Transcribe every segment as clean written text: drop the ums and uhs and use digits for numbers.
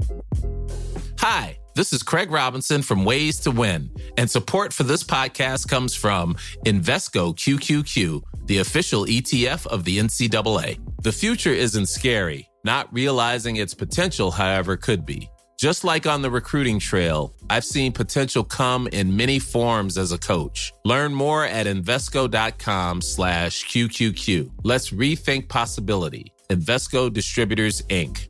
Hi, this is Craig Robinson from Ways to Win, and support for this podcast comes from Invesco QQQ, the official ETF of the NCAA. The future isn't scary. Not realizing its potential, however, could be. Just like on the recruiting trail, I've seen potential come in many forms as a coach. Learn more at Invesco.com/QQQ. Let's rethink possibility. Invesco Distributors, Inc.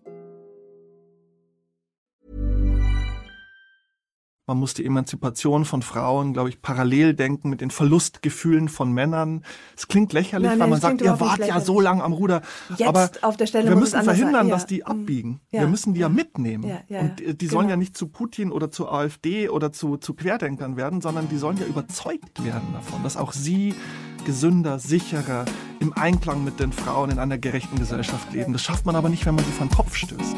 Man muss die Emanzipation von Frauen, glaube ich, parallel denken mit den Verlustgefühlen von Männern. Es klingt lächerlich, weil man sagt, ihr wart ja so lang am Ruder. Jetzt aber auf der Stelle wir muss müssen verhindern, dass die abbiegen. Ja. Wir müssen die ja mitnehmen. Ja. Und die sollen ja nicht zu Putin oder zur AfD oder zu Querdenkern werden, sondern die sollen ja überzeugt werden davon, dass auch sie gesünder, sicherer, im Einklang mit den Frauen in einer gerechten Gesellschaft leben. Das schafft man aber nicht, wenn man sie vor den Kopf stößt.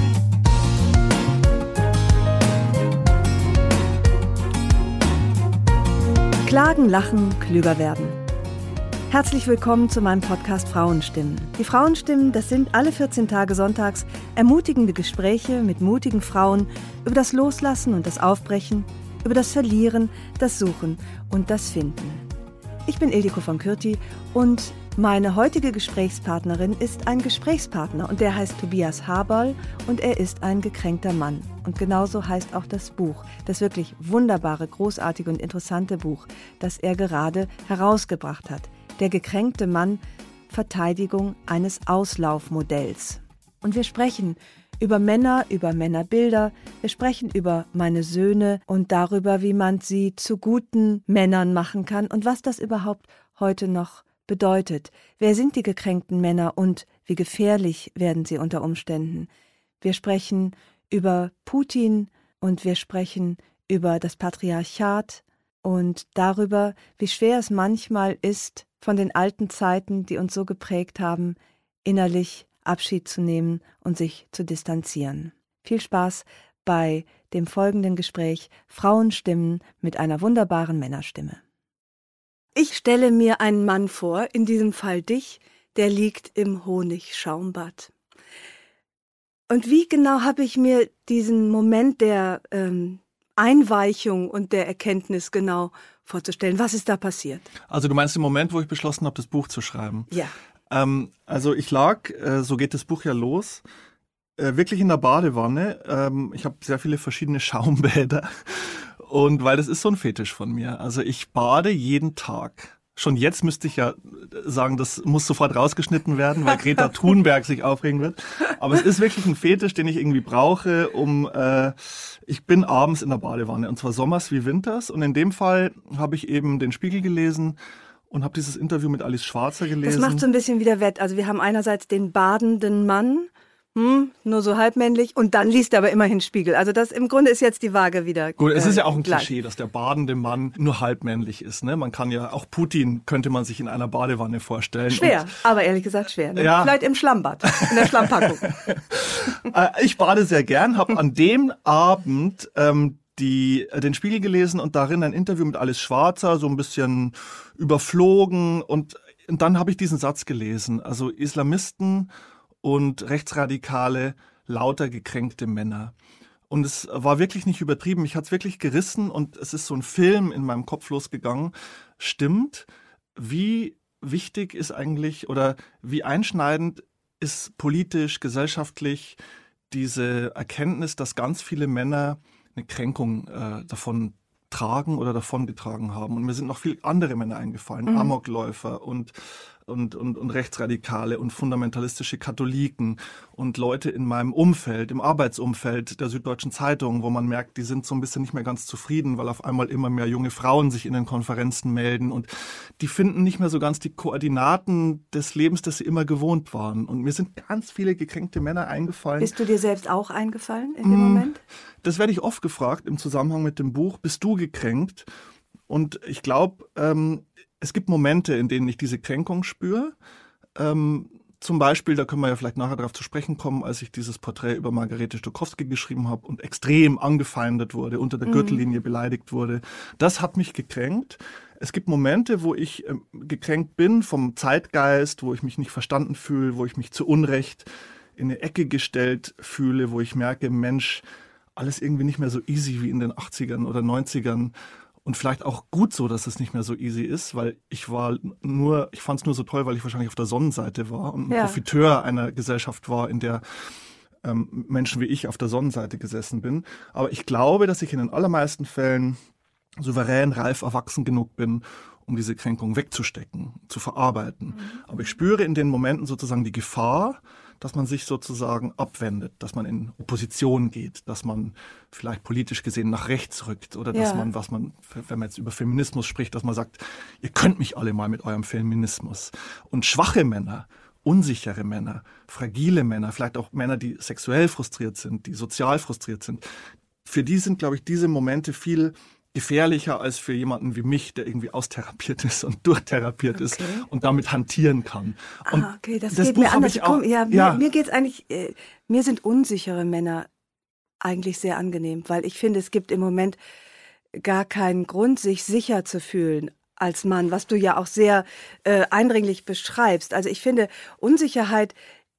Klagen, lachen, klüger werden. Herzlich willkommen zu meinem Podcast Frauenstimmen. Die Frauenstimmen, das sind alle 14 Tage sonntags ermutigende Gespräche mit mutigen Frauen über das Loslassen und das Aufbrechen, über das Verlieren, das Suchen und das Finden. Ich bin Ildiko von Kürti und meine heutige Gesprächspartnerin ist ein Gesprächspartner und der heißt Tobias Haberl und er ist ein gekränkter Mann. Und genauso heißt auch das Buch, das wirklich wunderbare, großartige und interessante Buch, das er gerade herausgebracht hat. Der gekränkte Mann, Verteidigung eines Auslaufmodells. Und wir sprechen über Männerbilder, wir sprechen über meine Söhne und darüber, wie man sie zu guten Männern machen kann und was das überhaupt heute noch bedeutet. Wer sind die gekränkten Männer und wie gefährlich werden sie unter Umständen? Wir sprechen über Putin und wir sprechen über das Patriarchat und darüber, wie schwer es manchmal ist, von den alten Zeiten, die uns so geprägt haben, innerlich Abschied zu nehmen und sich zu distanzieren. Viel Spaß bei dem folgenden Gespräch Frauenstimmen mit einer wunderbaren Männerstimme. Ich stelle mir einen Mann vor, in diesem Fall dich, der liegt im Honigschaumbad. Und wie genau habe ich mir diesen Moment der Einweichung und der Erkenntnis genau vorzustellen? Was ist da passiert? Also du meinst den Moment, wo ich beschlossen habe, das Buch zu schreiben? Ja. Also ich lag, so geht das Buch ja los, wirklich in der Badewanne. Ich habe sehr viele verschiedene Schaumbäder und weil das ist so ein Fetisch von mir. Also ich bade jeden Tag. Schon jetzt müsste ich ja sagen, das muss sofort rausgeschnitten werden, weil Greta Thunberg sich aufregen wird. Aber es ist wirklich ein Fetisch, den ich irgendwie brauche, ich bin abends in der Badewanne und zwar sommers wie winters. Und in dem Fall habe ich eben den Spiegel gelesen und habe dieses Interview mit Alice Schwarzer gelesen. Das macht so ein bisschen wieder wett. Also wir haben einerseits den badenden Mann, nur so halbmännlich, und dann liest er aber immerhin Spiegel. Also das im Grunde ist jetzt die Waage wieder gut, es ist ja auch ein Klischee, dass der badende Mann nur halbmännlich ist. Ne? Man kann ja, auch Putin könnte man sich in einer Badewanne vorstellen. Schwer, aber ehrlich gesagt schwer. Ne? Ja. Vielleicht im Schlammbad, in der Schlammpackung. Ich bade sehr gern, habe an dem Abend den Spiegel gelesen und darin ein Interview mit Alice Schwarzer, so ein bisschen überflogen und dann habe ich diesen Satz gelesen, also Islamisten und Rechtsradikale, lauter gekränkte Männer. Und es war wirklich nicht übertrieben, mich hat es wirklich gerissen und es ist so ein Film in meinem Kopf losgegangen. Stimmt, wie wichtig ist eigentlich oder wie einschneidend ist politisch, gesellschaftlich diese Erkenntnis, dass ganz viele Männer eine Kränkung davon tragen oder davongetragen haben. Und mir sind noch viele andere Männer eingefallen, Amokläufer und Rechtsradikale und fundamentalistische Katholiken und Leute in meinem Umfeld, im Arbeitsumfeld der Süddeutschen Zeitung, wo man merkt, die sind so ein bisschen nicht mehr ganz zufrieden, weil auf einmal immer mehr junge Frauen sich in den Konferenzen melden und die finden nicht mehr so ganz die Koordinaten des Lebens, das sie immer gewohnt waren. Und mir sind ganz viele gekränkte Männer eingefallen. Bist du dir selbst auch eingefallen in dem Moment? Das werde ich oft gefragt im Zusammenhang mit dem Buch. Bist du gekränkt? Und ich glaube, es gibt Momente, in denen ich diese Kränkung spüre. Zum Beispiel, da können wir ja vielleicht nachher darauf zu sprechen kommen, als ich dieses Porträt über Margarete Stokowski geschrieben habe und extrem angefeindet wurde, unter der Gürtellinie beleidigt wurde. Das hat mich gekränkt. Es gibt Momente, wo ich gekränkt bin vom Zeitgeist, wo ich mich nicht verstanden fühle, wo ich mich zu Unrecht in eine Ecke gestellt fühle, wo ich merke, Mensch, alles irgendwie nicht mehr so easy wie in den 80ern oder 90ern. Und vielleicht auch gut so, dass es nicht mehr so easy ist, weil ich fand es nur so toll, weil ich wahrscheinlich auf der Sonnenseite war und ein Profiteur einer Gesellschaft war, in der Menschen wie ich auf der Sonnenseite gesessen bin. Aber ich glaube, dass ich in den allermeisten Fällen souverän, reif, erwachsen genug bin, um diese Kränkung wegzustecken, zu verarbeiten. Aber ich spüre in den Momenten sozusagen die Gefahr, dass man sich sozusagen abwendet, dass man in Opposition geht, dass man vielleicht politisch gesehen nach rechts rückt oder dass man, wenn man jetzt über Feminismus spricht, dass man sagt, ihr könnt mich alle mal mit eurem Feminismus. Und schwache Männer, unsichere Männer, fragile Männer, vielleicht auch Männer, die sexuell frustriert sind, die sozial frustriert sind, für die sind, glaube ich, diese Momente viel gefährlicher als für jemanden wie mich, der irgendwie austherapiert ist und durchtherapiert ist und damit hantieren kann. Und das geht Buch mir anders. Mir geht's eigentlich, mir sind unsichere Männer eigentlich sehr angenehm, weil ich finde, es gibt im Moment gar keinen Grund, sich sicher zu fühlen als Mann, was du ja auch sehr eindringlich beschreibst. Also ich finde Unsicherheit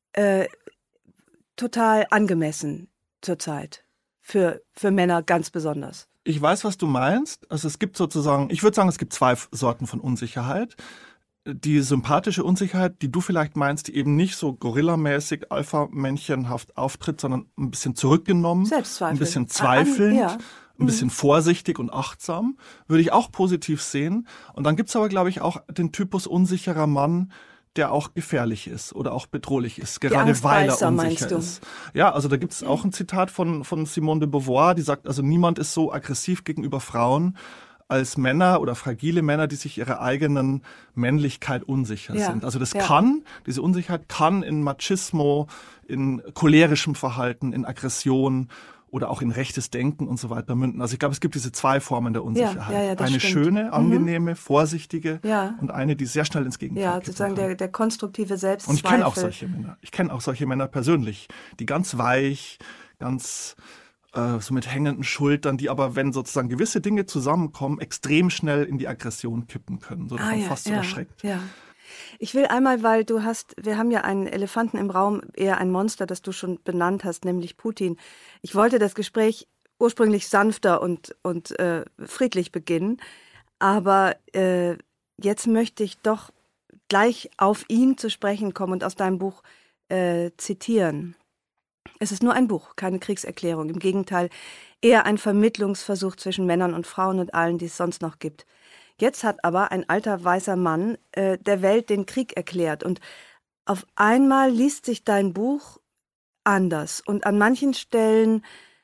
total angemessen zurzeit, für Männer ganz besonders. Ich weiß, was du meinst. Also es gibt sozusagen, ich würde sagen, es gibt zwei Sorten von Unsicherheit. Die sympathische Unsicherheit, die du vielleicht meinst, die eben nicht so gorillamäßig, alpha-männchenhaft auftritt, sondern ein bisschen zurückgenommen, ein bisschen zweifelnd, ein bisschen vorsichtig und achtsam, würde ich auch positiv sehen. Und dann gibt es aber, glaube ich, auch den Typus unsicherer Mann, der auch gefährlich ist oder auch bedrohlich ist, gerade weil er unsicher ist. Ja, also da gibt es auch ein Zitat von Simone de Beauvoir, die sagt, also niemand ist so aggressiv gegenüber Frauen als Männer oder fragile Männer, die sich ihrer eigenen Männlichkeit unsicher sind. Also diese Unsicherheit kann in Machismo, in cholerischem Verhalten, in Aggression oder auch in rechtes Denken und so weiter münden. Also ich glaube, es gibt diese zwei Formen der Unsicherheit. Eine schöne, angenehme, vorsichtige und eine, die sehr schnell ins Gegenteil geht. Ja, sozusagen der konstruktive Selbstzweifel. Und ich kenne auch solche Männer. Ich kenne auch solche Männer persönlich, die ganz weich, ganz so mit hängenden Schultern, die aber, wenn sozusagen gewisse Dinge zusammenkommen, extrem schnell in die Aggression kippen können, so dass man fast so erschreckt. Ja. Ich will einmal, weil wir haben ja einen Elefanten im Raum, eher ein Monster, das du schon benannt hast, nämlich Putin. Ich wollte das Gespräch ursprünglich sanfter und friedlich beginnen, aber jetzt möchte ich doch gleich auf ihn zu sprechen kommen und aus deinem Buch zitieren. Es ist nur ein Buch, keine Kriegserklärung. Im Gegenteil, eher ein Vermittlungsversuch zwischen Männern und Frauen und allen, die es sonst noch gibt. Jetzt hat aber ein alter weißer Mann der Welt den Krieg erklärt. Und auf einmal liest sich dein Buch anders. Und an manchen Stellen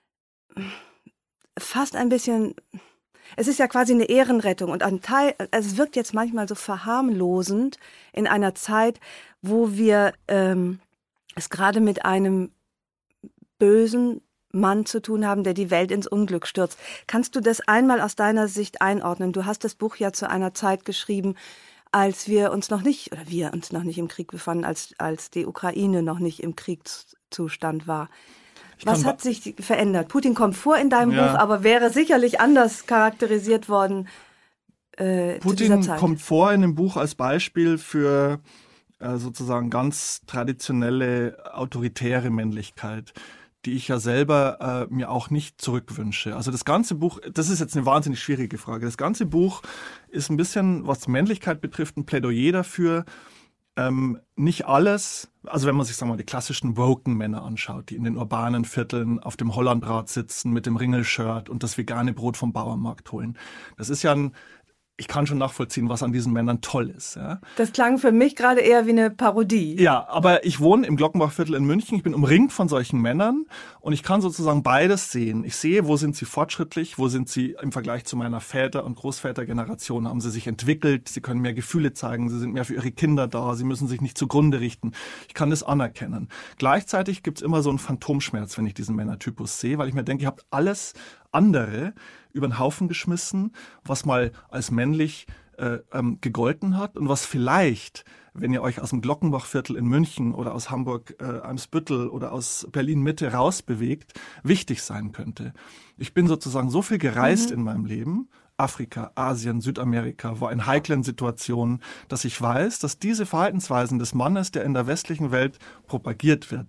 fast ein bisschen, es ist ja quasi eine Ehrenrettung. Und es wirkt jetzt manchmal so verharmlosend in einer Zeit, wo wir es gerade mit einem bösen Mann zu tun haben, der die Welt ins Unglück stürzt. Kannst du das einmal aus deiner Sicht einordnen? Du hast das Buch ja zu einer Zeit geschrieben, als wir uns noch nicht im Krieg befanden, als die Ukraine noch nicht im Kriegszustand war. Was hat sich verändert? Putin kommt vor in deinem Buch, aber wäre sicherlich anders charakterisiert worden zu dieser Zeit. Putin kommt vor in dem Buch als Beispiel für sozusagen ganz traditionelle, autoritäre Männlichkeit, die ich ja selber mir auch nicht zurückwünsche. Also das ganze Buch, das ist jetzt eine wahnsinnig schwierige Frage. Das ganze Buch ist ein bisschen, was Männlichkeit betrifft, ein Plädoyer dafür, nicht alles, also wenn man sich, sagen wir mal, die klassischen woken Männer anschaut, die in den urbanen Vierteln auf dem Hollandrad sitzen mit dem Ringelshirt und das vegane Brot vom Bauernmarkt holen. Das ist ja ich kann schon nachvollziehen, was an diesen Männern toll ist. Ja. Das klang für mich gerade eher wie eine Parodie. Ja, aber ich wohne im Glockenbachviertel in München. Ich bin umringt von solchen Männern und ich kann sozusagen beides sehen. Ich sehe, wo sind sie fortschrittlich, wo sind sie im Vergleich zu meiner Väter- und Großvätergeneration, haben sie sich entwickelt, sie können mehr Gefühle zeigen, sie sind mehr für ihre Kinder da, sie müssen sich nicht zugrunde richten. Ich kann das anerkennen. Gleichzeitig gibt es immer so einen Phantomschmerz, wenn ich diesen Männertypus sehe, weil ich mir denke, ihr habt alles andere über den Haufen geschmissen, was mal als männlich gegolten hat und was vielleicht, wenn ihr euch aus dem Glockenbachviertel in München oder aus Hamburg-Eimsbüttel oder aus Berlin-Mitte rausbewegt, wichtig sein könnte. Ich bin sozusagen so viel gereist in meinem Leben, Afrika, Asien, Südamerika, war in heiklen Situationen, dass ich weiß, dass diese Verhaltensweisen des Mannes, der in der westlichen Welt propagiert wird,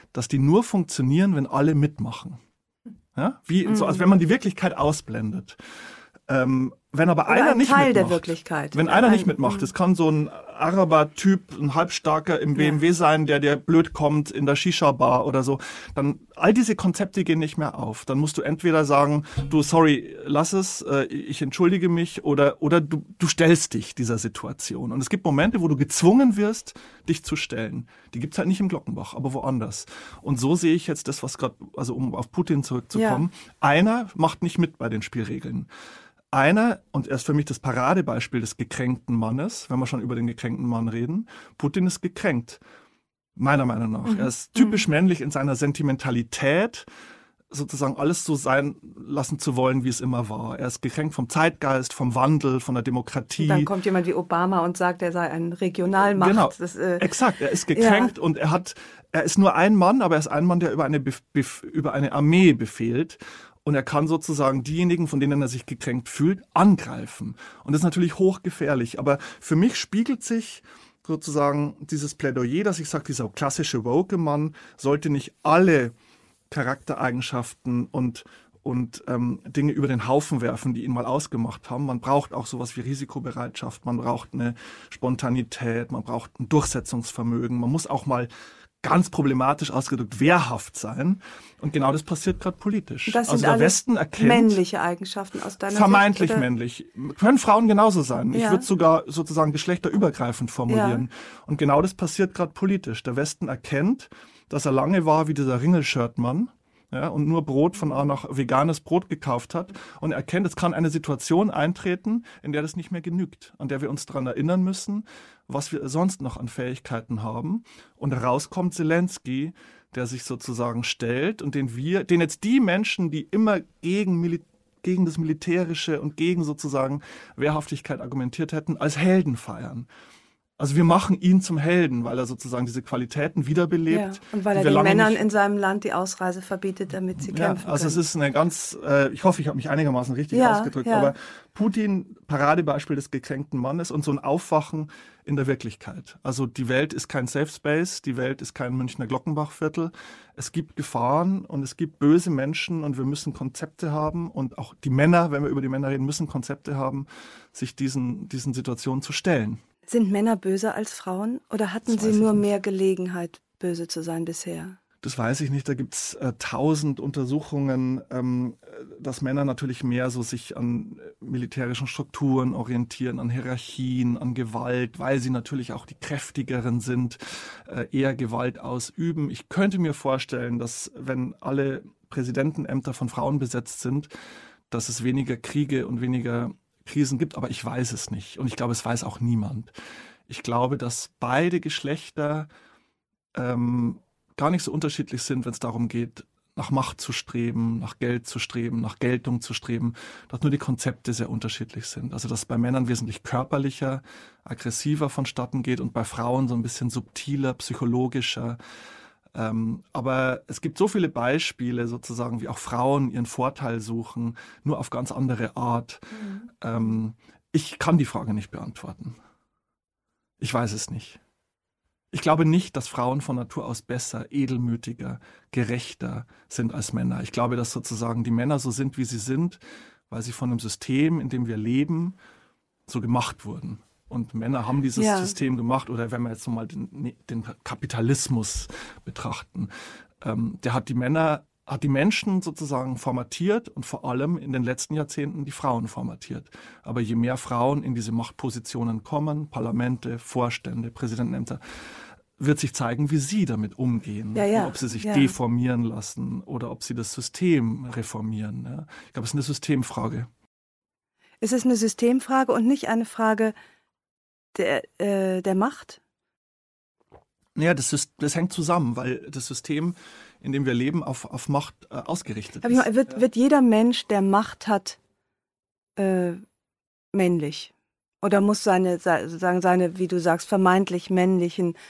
dass die nur funktionieren, wenn alle mitmachen. Ja? Also wenn man die Wirklichkeit ausblendet. Wenn aber Oder einer ein nicht Teil mitmacht, der Wirklichkeit. wenn einer nicht mitmacht, das kann so ein Araber-Typ, ein Halbstarker im BMW sein, der dir blöd kommt in der Shisha-Bar oder so, dann all diese Konzepte gehen nicht mehr auf. Dann musst du entweder sagen, du, sorry, lass es, ich entschuldige mich, oder du stellst dich dieser Situation. Und es gibt Momente, wo du gezwungen wirst, dich zu stellen. Die gibt's halt nicht im Glockenbach, aber woanders. Und so sehe ich jetzt das, was gerade, also um auf Putin zurückzukommen, einer macht nicht mit bei den Spielregeln. Einer, und er ist für mich das Paradebeispiel des gekränkten Mannes, wenn wir schon über den gekränkten Mann reden, Putin ist gekränkt, meiner Meinung nach. Er ist typisch männlich in seiner Sentimentalität, sozusagen alles so sein lassen zu wollen, wie es immer war. Er ist gekränkt vom Zeitgeist, vom Wandel, von der Demokratie. Und dann kommt jemand wie Obama und sagt, er sei ein Regionalmacht. Genau, exakt. Er ist gekränkt und er ist nur ein Mann, aber er ist ein Mann, der über eine Armee befehlt. Und er kann sozusagen diejenigen, von denen er sich gekränkt fühlt, angreifen. Und das ist natürlich hochgefährlich. Aber für mich spiegelt sich sozusagen dieses Plädoyer, dass ich sage, dieser klassische Woke-Mann sollte nicht alle Charaktereigenschaften und Dinge über den Haufen werfen, die ihn mal ausgemacht haben. Man braucht auch sowas wie Risikobereitschaft, man braucht eine Spontanität, man braucht ein Durchsetzungsvermögen. Man muss auch mal ganz problematisch ausgedrückt wehrhaft sein. Und genau das passiert gerade politisch. Das sind also der alles Westen erkennt männliche Eigenschaften aus deiner vermeintlich Sicht? Männlich. Können Frauen genauso sein. Ja. Ich würde sogar sozusagen geschlechterübergreifend formulieren. Und genau das passiert gerade politisch. Der Westen erkennt, dass er lange war wie dieser Ringelshirtmann, ja, und nur Brot von A nach veganes Brot gekauft hat und erkennt, es kann eine Situation eintreten, in der das nicht mehr genügt, an der wir uns daran erinnern müssen, was wir sonst noch an Fähigkeiten haben. Und rauskommt Zelensky, der sich sozusagen stellt und den jetzt die Menschen, die immer gegen das Militärische und gegen sozusagen Wehrhaftigkeit argumentiert hätten, als Helden feiern. Also wir machen ihn zum Helden, weil er sozusagen diese Qualitäten wiederbelebt. Ja, und weil er den Männern in seinem Land die Ausreise verbietet, damit sie kämpfen können. Also es ist eine ganz, ich hoffe, ich habe mich einigermaßen richtig ausgedrückt, aber Putin, Paradebeispiel des gekränkten Mannes und so ein Aufwachen in der Wirklichkeit. Also die Welt ist kein Safe Space, die Welt ist kein Münchner Glockenbachviertel. Es gibt Gefahren und es gibt böse Menschen und wir müssen Konzepte haben und auch die Männer, wenn wir über die Männer reden, müssen Konzepte haben, sich diesen Situationen zu stellen. Sind Männer böser als Frauen oder hatten sie nur mehr Gelegenheit, böse zu sein bisher? Das weiß ich nicht. Da gibt es 1000 Untersuchungen, dass Männer natürlich mehr so sich an militärischen Strukturen orientieren, an Hierarchien, an Gewalt, weil sie natürlich auch die kräftigeren sind, eher Gewalt ausüben. Ich könnte mir vorstellen, dass wenn alle Präsidentenämter von Frauen besetzt sind, dass es weniger Kriege und weniger Krisen gibt, aber ich weiß es nicht. Und ich glaube, es weiß auch niemand. Ich glaube, dass beide Geschlechter gar nicht so unterschiedlich sind, wenn es darum geht, nach Macht zu streben, nach Geld zu streben, nach Geltung zu streben, dass nur die Konzepte sehr unterschiedlich sind. Also dass es bei Männern wesentlich körperlicher, aggressiver vonstatten geht und bei Frauen so ein bisschen subtiler, psychologischer. Aber es gibt so viele Beispiele sozusagen, wie auch Frauen ihren Vorteil suchen, nur auf ganz andere Art. Ich kann die Frage nicht beantworten. Ich weiß es nicht. Ich glaube nicht, dass Frauen von Natur aus besser, edelmütiger, gerechter sind als Männer. Ich glaube, dass sozusagen die Männer so sind, wie sie sind, weil sie von einem System, in dem wir leben, so gemacht wurden. Und Männer haben dieses System gemacht, oder wenn wir jetzt nochmal den Kapitalismus betrachten, der hat die Menschen sozusagen formatiert und vor allem in den letzten Jahrzehnten die Frauen formatiert. Aber je mehr Frauen in diese Machtpositionen kommen, Parlamente, Vorstände, Präsidentenämter, wird sich zeigen, wie sie damit umgehen. Und ob sie sich deformieren lassen oder ob sie das System reformieren. Ja. Ich glaube, es ist eine Systemfrage. Es ist eine Systemfrage und nicht eine Frage der Macht? Ja, das hängt zusammen, weil das System, in dem wir leben, auf Macht ausgerichtet ist. Wird jeder Mensch, der Macht hat, männlich? Oder muss seine, wie du sagst, vermeintlich männlichen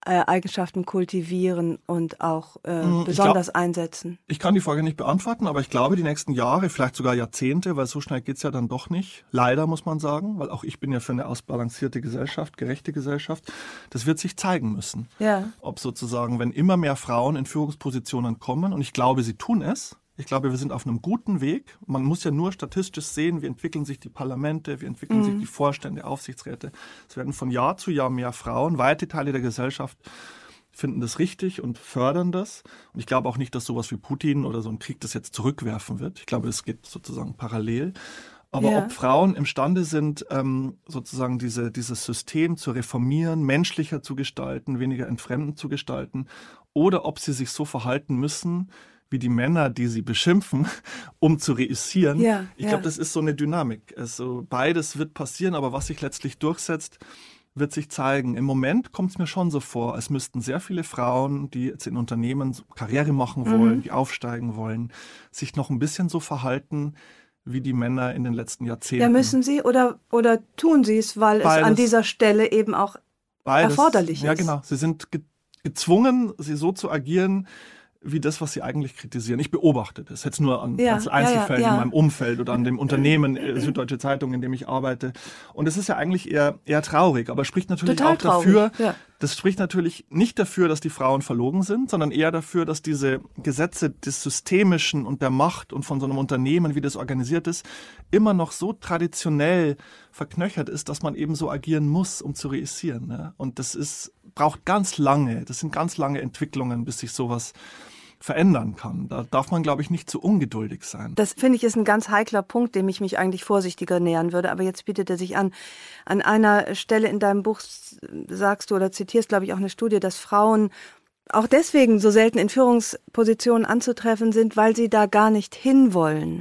Eigenschaften kultivieren und auch besonders einsetzen? Ich kann die Frage nicht beantworten, aber ich glaube, die nächsten Jahre, vielleicht sogar Jahrzehnte, weil so schnell geht's ja dann doch nicht. Leider, muss man sagen, weil auch ich bin ja für eine ausbalancierte Gesellschaft, gerechte Gesellschaft. Das wird sich zeigen müssen. Ja. Ob sozusagen, wenn immer mehr Frauen in Führungspositionen kommen, und ich glaube, sie tun es. Ich glaube, wir sind auf einem guten Weg. Man muss ja nur statistisch sehen, wie entwickeln sich die Parlamente, wie entwickeln sich die Vorstände, Aufsichtsräte. Es werden von Jahr zu Jahr mehr Frauen. Weite Teile der Gesellschaft finden das richtig und fördern das. Und ich glaube auch nicht, dass sowas wie Putin oder so ein Krieg das jetzt zurückwerfen wird. Ich glaube, das geht sozusagen parallel. Aber ob Frauen imstande sind, sozusagen dieses System zu reformieren, menschlicher zu gestalten, weniger entfremdend zu gestalten, oder ob sie sich so verhalten müssen, wie die Männer, die sie beschimpfen, um zu reüssieren. Ich glaube, das ist so eine Dynamik. Also beides wird passieren, aber was sich letztlich durchsetzt, wird sich zeigen. Im Moment kommt es mir schon so vor, als müssten sehr viele Frauen, die jetzt in Unternehmen Karriere machen wollen, die aufsteigen wollen, sich noch ein bisschen so verhalten, wie die Männer in den letzten Jahrzehnten. Ja, müssen sie oder tun sie es, weil es an dieser Stelle eben auch erforderlich ist? Ja, genau. Sie sind gezwungen, sie so zu agieren, wie das, was sie eigentlich kritisieren. Ich beobachte das jetzt nur an Einzelfällen in meinem Umfeld oder an dem Unternehmen Süddeutsche Zeitung, in dem ich arbeite. Und es ist ja eigentlich eher traurig, aber spricht natürlich total auch dafür, traurig. das spricht natürlich nicht dafür, dass die Frauen verlogen sind, sondern eher dafür, dass diese Gesetze des Systemischen und der Macht und von so einem Unternehmen, wie das organisiert ist, immer noch so traditionell verknöchert ist, dass man eben so agieren muss, um zu reüssieren. Ne? Und das braucht ganz lange, das sind ganz lange Entwicklungen, bis sich sowas verändern kann. Da darf man, glaube ich, nicht zu ungeduldig sein. Das, finde ich, ist ein ganz heikler Punkt, dem ich mich eigentlich vorsichtiger nähern würde. Aber jetzt bietet er sich an. An einer Stelle in deinem Buch sagst du oder zitierst, glaube ich, auch eine Studie, dass Frauen auch deswegen so selten in Führungspositionen anzutreffen sind, weil sie da gar nicht hinwollen.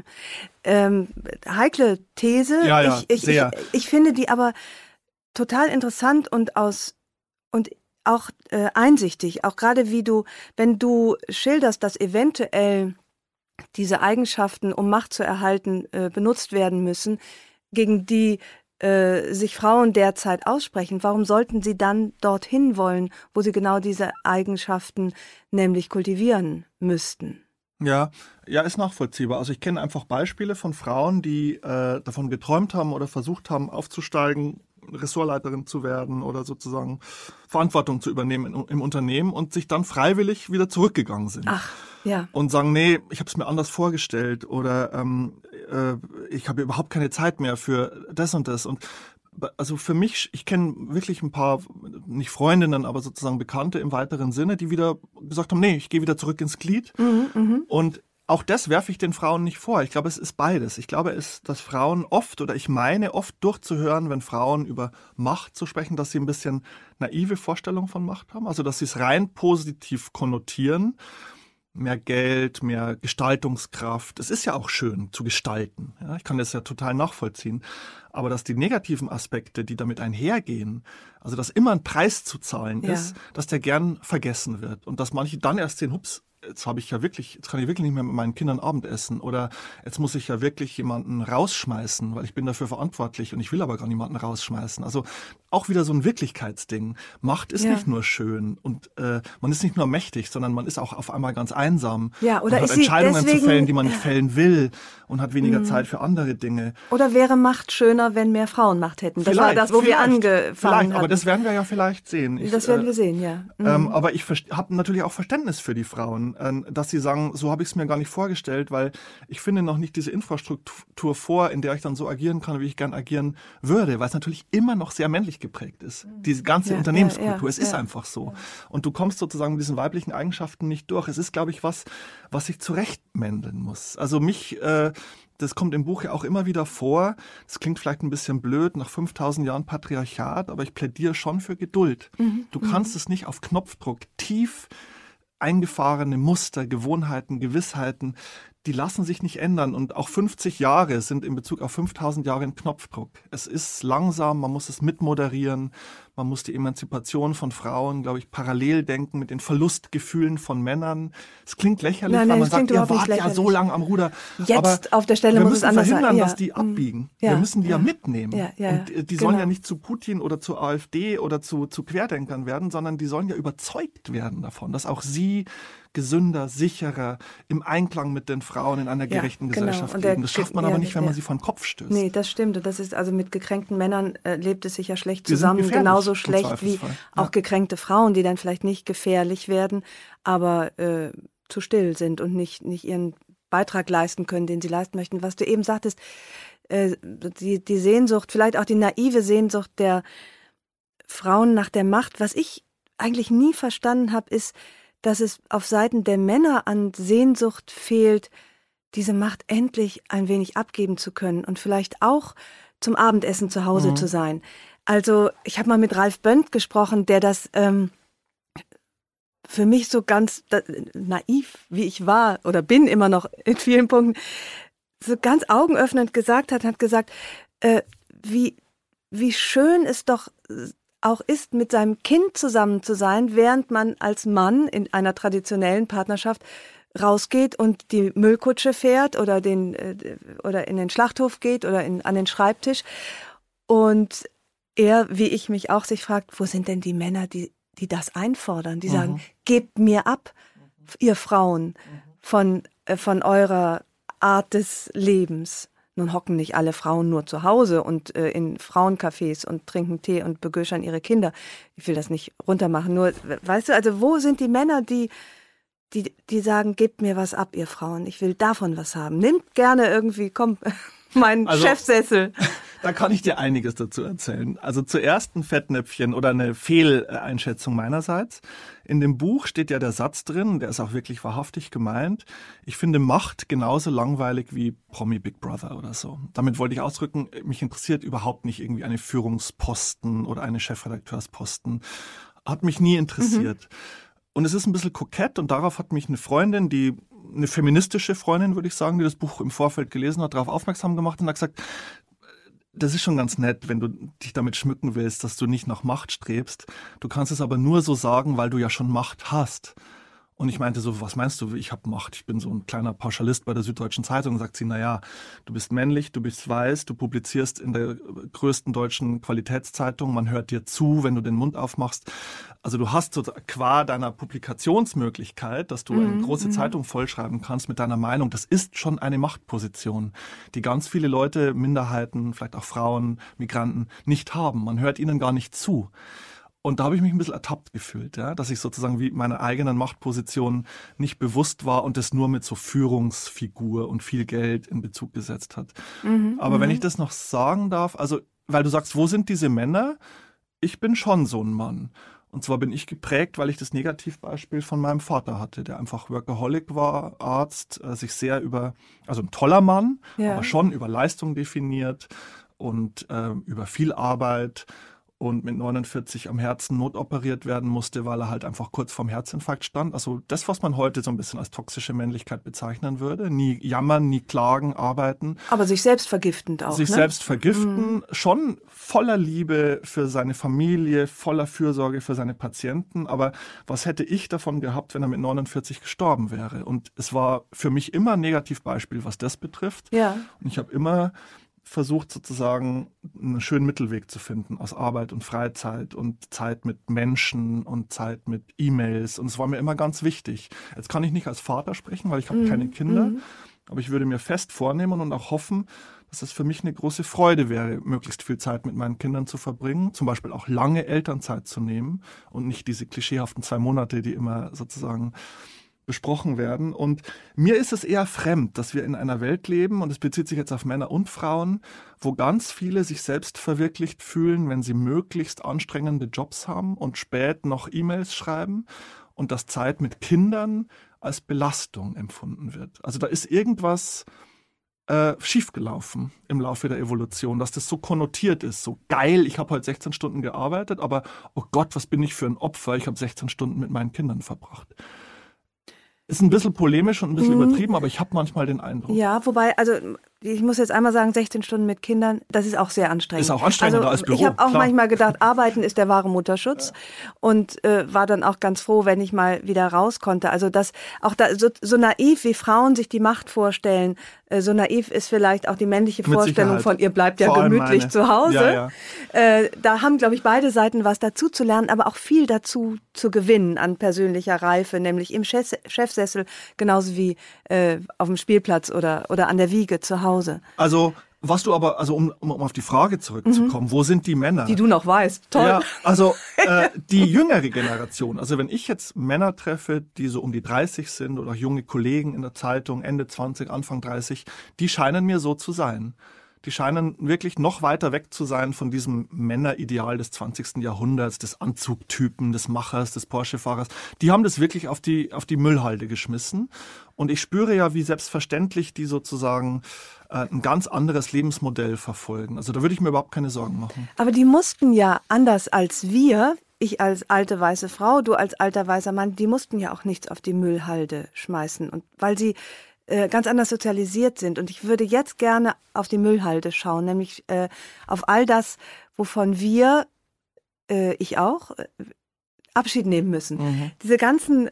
Heikle These. Ja, sehr. Ich finde die aber total interessant und auch einsichtig, auch gerade wenn du schilderst, dass eventuell diese Eigenschaften, um Macht zu erhalten, benutzt werden müssen, gegen die sich Frauen derzeit aussprechen. Warum sollten sie dann dorthin wollen, wo sie genau diese Eigenschaften nämlich kultivieren müssten? Ja, ist nachvollziehbar. Also ich kenne einfach Beispiele von Frauen, die davon geträumt haben oder versucht haben aufzusteigen, Ressortleiterin zu werden oder sozusagen Verantwortung zu übernehmen im Unternehmen und sich dann freiwillig wieder zurückgegangen sind. Ach, ja. Und sagen, nee, ich habe es mir anders vorgestellt oder ich habe überhaupt keine Zeit mehr für das und das. Und also für mich, ich kenne wirklich ein paar, nicht Freundinnen, aber sozusagen Bekannte im weiteren Sinne, die wieder gesagt haben, nee, ich gehe wieder zurück ins Glied. Und auch das werfe ich den Frauen nicht vor. Ich glaube, es ist beides. Ich glaube, dass Frauen oft durchzuhören, wenn Frauen über Macht zu sprechen, dass sie ein bisschen naive Vorstellungen von Macht haben. Also, dass sie es rein positiv konnotieren. Mehr Geld, mehr Gestaltungskraft. Es ist ja auch schön zu gestalten. Ja, ich kann das ja total nachvollziehen. Aber dass die negativen Aspekte, die damit einhergehen, also dass immer ein Preis zu zahlen ist, dass der gern vergessen wird. Und dass manche dann erst sehen, hups, jetzt kann ich wirklich nicht mehr mit meinen Kindern Abendessen oder jetzt muss ich ja wirklich jemanden rausschmeißen, weil ich bin dafür verantwortlich und ich will aber gar niemanden rausschmeißen. Also auch wieder so ein Wirklichkeitsding. Macht ist nicht nur schön und man ist nicht nur mächtig, sondern man ist auch auf einmal ganz einsam. Ja, oder und hat Entscheidungen zu fällen, die man nicht fällen will und hat weniger Zeit für andere Dinge. Oder wäre Macht schöner, wenn mehr Frauen Macht hätten? Das war das, wo wir angefangen haben. Aber das werden wir ja vielleicht sehen. Das werden wir sehen, ja. Aber ich habe natürlich auch Verständnis für die Frauen, dass sie sagen, so habe ich es mir gar nicht vorgestellt, weil ich finde noch nicht diese Infrastruktur vor, in der ich dann so agieren kann, wie ich gern agieren würde, weil es natürlich immer noch sehr männlich geprägt ist. Diese ganze Unternehmenskultur, es ist einfach so. Und du kommst sozusagen mit diesen weiblichen Eigenschaften nicht durch. Es ist, glaube ich, was ich zurechtmändeln muss. Also das kommt im Buch ja auch immer wieder vor. Das klingt vielleicht ein bisschen blöd nach 5000 Jahren Patriarchat, aber ich plädiere schon für Geduld. Du kannst es nicht auf Knopfdruck tief eingefahrene Muster, Gewohnheiten, Gewissheiten, die lassen sich nicht ändern. Und auch 50 Jahre sind in Bezug auf 5000 Jahre ein Knopfdruck. Es ist langsam, man muss es mitmoderieren, Man muss die Emanzipation von Frauen, glaube ich, parallel denken mit den Verlustgefühlen von Männern. Es klingt lächerlich, weil man sagt, ihr wart ja so lang am Ruder. Jetzt auf der Stelle muss es anders sein. Wir müssen verhindern, dass die abbiegen. Ja. Wir müssen die ja mitnehmen. Ja. Und die sollen ja nicht zu Putin oder zu AfD oder zu Querdenkern werden, sondern die sollen ja überzeugt werden davon, dass auch sie gesünder, sicherer, im Einklang mit den Frauen in einer gerechten Gesellschaft leben. Das schafft man aber nicht, wenn man sie vor den Kopf stößt. Nee, das stimmt. Und das ist also mit gekränkten Männern lebt es sich ja schlecht zusammen. Genauso schlecht wie auch gekränkte Frauen, die dann vielleicht nicht gefährlich werden, aber zu still sind und nicht ihren Beitrag leisten können, den sie leisten möchten. Was du eben sagtest, die Sehnsucht, vielleicht auch die naive Sehnsucht der Frauen nach der Macht. Was ich eigentlich nie verstanden habe, ist, dass es auf Seiten der Männer an Sehnsucht fehlt, diese Macht endlich ein wenig abgeben zu können und vielleicht auch zum Abendessen zu Hause zu sein. Also ich habe mal mit Ralf Bönd gesprochen, der das für mich so ganz naiv, wie ich war oder bin immer noch in vielen Punkten, so ganz augenöffnend gesagt hat wie schön es doch auch ist, mit seinem Kind zusammen zu sein, während man als Mann in einer traditionellen Partnerschaft rausgeht und die Müllkutsche fährt oder oder in den Schlachthof geht oder an den Schreibtisch. Und er, wie ich mich auch, sich fragt, wo sind denn die Männer, die das einfordern, die sagen, gebt mir ab, ihr Frauen, von eurer Art des Lebens. Nun hocken nicht alle Frauen nur zu Hause und in Frauencafés und trinken Tee und begöschern ihre Kinder. Ich will das nicht runtermachen. Nur, weißt du, also wo sind die Männer, die sagen, gebt mir was ab, ihr Frauen. Ich will davon was haben. Nimmt gerne irgendwie, komm, meinen Chefsessel. Da kann ich dir einiges dazu erzählen. Also zuerst ein Fettnäpfchen oder eine Fehleinschätzung meinerseits. In dem Buch steht ja der Satz drin, der ist auch wirklich wahrhaftig gemeint. Ich finde Macht genauso langweilig wie Promi Big Brother oder so. Damit wollte ich ausdrücken, mich interessiert überhaupt nicht irgendwie eine Führungsposten oder eine Chefredakteursposten. Hat mich nie interessiert. Und es ist ein bisschen kokett und darauf hat mich eine Freundin, eine feministische Freundin, würde ich sagen, die das Buch im Vorfeld gelesen hat, darauf aufmerksam gemacht und hat gesagt, das ist schon ganz nett, wenn du dich damit schmücken willst, dass du nicht nach Macht strebst. Du kannst es aber nur so sagen, weil du ja schon Macht hast. Und ich meinte so, was meinst du, ich habe Macht? Ich bin so ein kleiner Pauschalist bei der Süddeutschen Zeitung. Und sagt sie, naja, du bist männlich, du bist weiß, du publizierst in der größten deutschen Qualitätszeitung, man hört dir zu, wenn du den Mund aufmachst. Also du hast so qua deiner Publikationsmöglichkeit, dass du eine große Zeitung vollschreiben kannst mit deiner Meinung, das ist schon eine Machtposition, die ganz viele Leute, Minderheiten, vielleicht auch Frauen, Migranten nicht haben. Man hört ihnen gar nicht zu. Und da habe ich mich ein bisschen ertappt gefühlt, ja, dass ich sozusagen wie meiner eigenen Machtposition nicht bewusst war und das nur mit so Führungsfigur und viel Geld in Bezug gesetzt hat. Aber wenn ich das noch sagen darf, also, weil du sagst, wo sind diese Männer? Ich bin schon so ein Mann. Und zwar bin ich geprägt, weil ich das Negativbeispiel von meinem Vater hatte, der einfach Workaholic war, Arzt, sich sehr also ein toller Mann, aber schon über Leistung definiert und über viel Arbeit. Und mit 49 am Herzen notoperiert werden musste, weil er halt einfach kurz vorm Herzinfarkt stand. Also das, was man heute so ein bisschen als toxische Männlichkeit bezeichnen würde. Nie jammern, nie klagen, arbeiten. Aber sich selbst vergiftend auch, Sich selbst vergiften, schon voller Liebe für seine Familie, voller Fürsorge für seine Patienten. Aber was hätte ich davon gehabt, wenn er mit 49 gestorben wäre? Und es war für mich immer ein Negativbeispiel, was das betrifft. Ja. Und ich habe immer versucht sozusagen einen schönen Mittelweg zu finden aus Arbeit und Freizeit und Zeit mit Menschen und Zeit mit E-Mails. Und es war mir immer ganz wichtig. Jetzt kann ich nicht als Vater sprechen, weil ich habe keine Kinder. Aber ich würde mir fest vornehmen und auch hoffen, dass es für mich eine große Freude wäre, möglichst viel Zeit mit meinen Kindern zu verbringen. Zum Beispiel auch lange Elternzeit zu nehmen und nicht diese klischeehaften 2 Monate, die immer sozusagen besprochen werden. Und mir ist es eher fremd, dass wir in einer Welt leben, und es bezieht sich jetzt auf Männer und Frauen, wo ganz viele sich selbst verwirklicht fühlen, wenn sie möglichst anstrengende Jobs haben und spät noch E-Mails schreiben und dass Zeit mit Kindern als Belastung empfunden wird. Also da ist irgendwas schiefgelaufen im Laufe der Evolution, dass das so konnotiert ist, so geil, ich habe heute 16 Stunden gearbeitet, aber oh Gott, was bin ich für ein Opfer, ich habe 16 Stunden mit meinen Kindern verbracht. Ist ein bisschen polemisch und ein bisschen übertrieben, aber ich habe manchmal den Eindruck. Ja, wobei, also ich muss jetzt einmal sagen, 16 Stunden mit Kindern, das ist auch sehr anstrengend. Ist auch anstrengender als Büro. Ich habe auch klar. manchmal gedacht, Arbeiten ist der wahre Mutterschutz und war dann auch ganz froh, wenn ich mal wieder raus konnte. Also das auch da so naiv, wie Frauen sich die Macht vorstellen, so naiv ist vielleicht auch die männliche Mit Vorstellung Sicherheit. von ihr bleibt ja Vor allem gemütlich meine. zu Hause. Ja. Da haben, glaube ich, beide Seiten was dazu zu lernen, aber auch viel dazu zu gewinnen an persönlicher Reife, nämlich im Chefsessel, genauso wie auf dem Spielplatz oder an der Wiege zu Hause. Also, was du aber, also um auf die Frage zurückzukommen, wo sind die Männer? Die du noch weißt. Toll. Ja, also die jüngere Generation, also wenn ich jetzt Männer treffe, die so um die 30 sind oder junge Kollegen in der Zeitung, Ende 20, Anfang 30, die scheinen mir so zu sein. Die scheinen wirklich noch weiter weg zu sein von diesem Männerideal des 20. Jahrhunderts, des Anzugtypen, des Machers, des Porsche-Fahrers. Die haben das wirklich auf die Müllhalde geschmissen. Und ich spüre ja, wie selbstverständlich die sozusagen ein ganz anderes Lebensmodell verfolgen. Also da würde ich mir überhaupt keine Sorgen machen. Aber die mussten ja anders als wir, ich als alte weiße Frau, du als alter weißer Mann, die mussten ja auch nichts auf die Müllhalde schmeißen. Und weil sie ganz anders sozialisiert sind. Und ich würde jetzt gerne auf die Müllhalde schauen, nämlich auf all das, wovon wir, ich auch, Abschied nehmen müssen. Mhm. Diese ganzen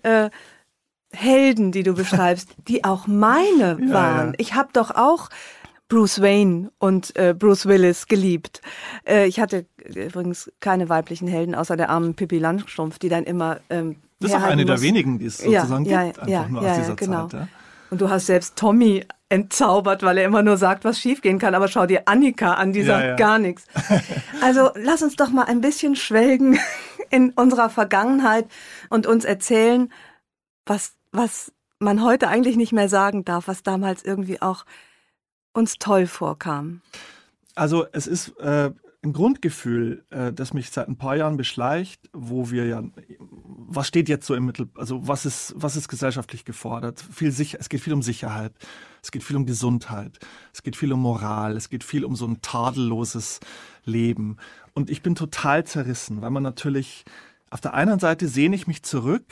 Helden, die du beschreibst, die auch meine waren. Ja. Ich habe doch auch Bruce Wayne und Bruce Willis geliebt. Ich hatte übrigens keine weiblichen Helden, außer der armen Pippi Langstrumpf, die dann immer das ist auch eine der wenigen, die es sozusagen gibt, einfach nur aus dieser genau. Zeit. Ja? Und du hast selbst Tommy entzaubert, weil er immer nur sagt, was schiefgehen kann. Aber schau dir Annika an, die sagt gar nichts. Also lass uns doch mal ein bisschen schwelgen in unserer Vergangenheit und uns erzählen, was man heute eigentlich nicht mehr sagen darf, was damals irgendwie auch uns toll vorkam. Also es ist ein Grundgefühl, das mich seit ein paar Jahren beschleicht, wo wir ja, was steht jetzt so im Mittelpunkt, also was ist gesellschaftlich gefordert? Es geht viel um Sicherheit, es geht viel um Gesundheit, es geht viel um Moral, es geht viel um so ein tadelloses Leben. Und ich bin total zerrissen, weil man natürlich, auf der einen Seite sehne ich mich zurück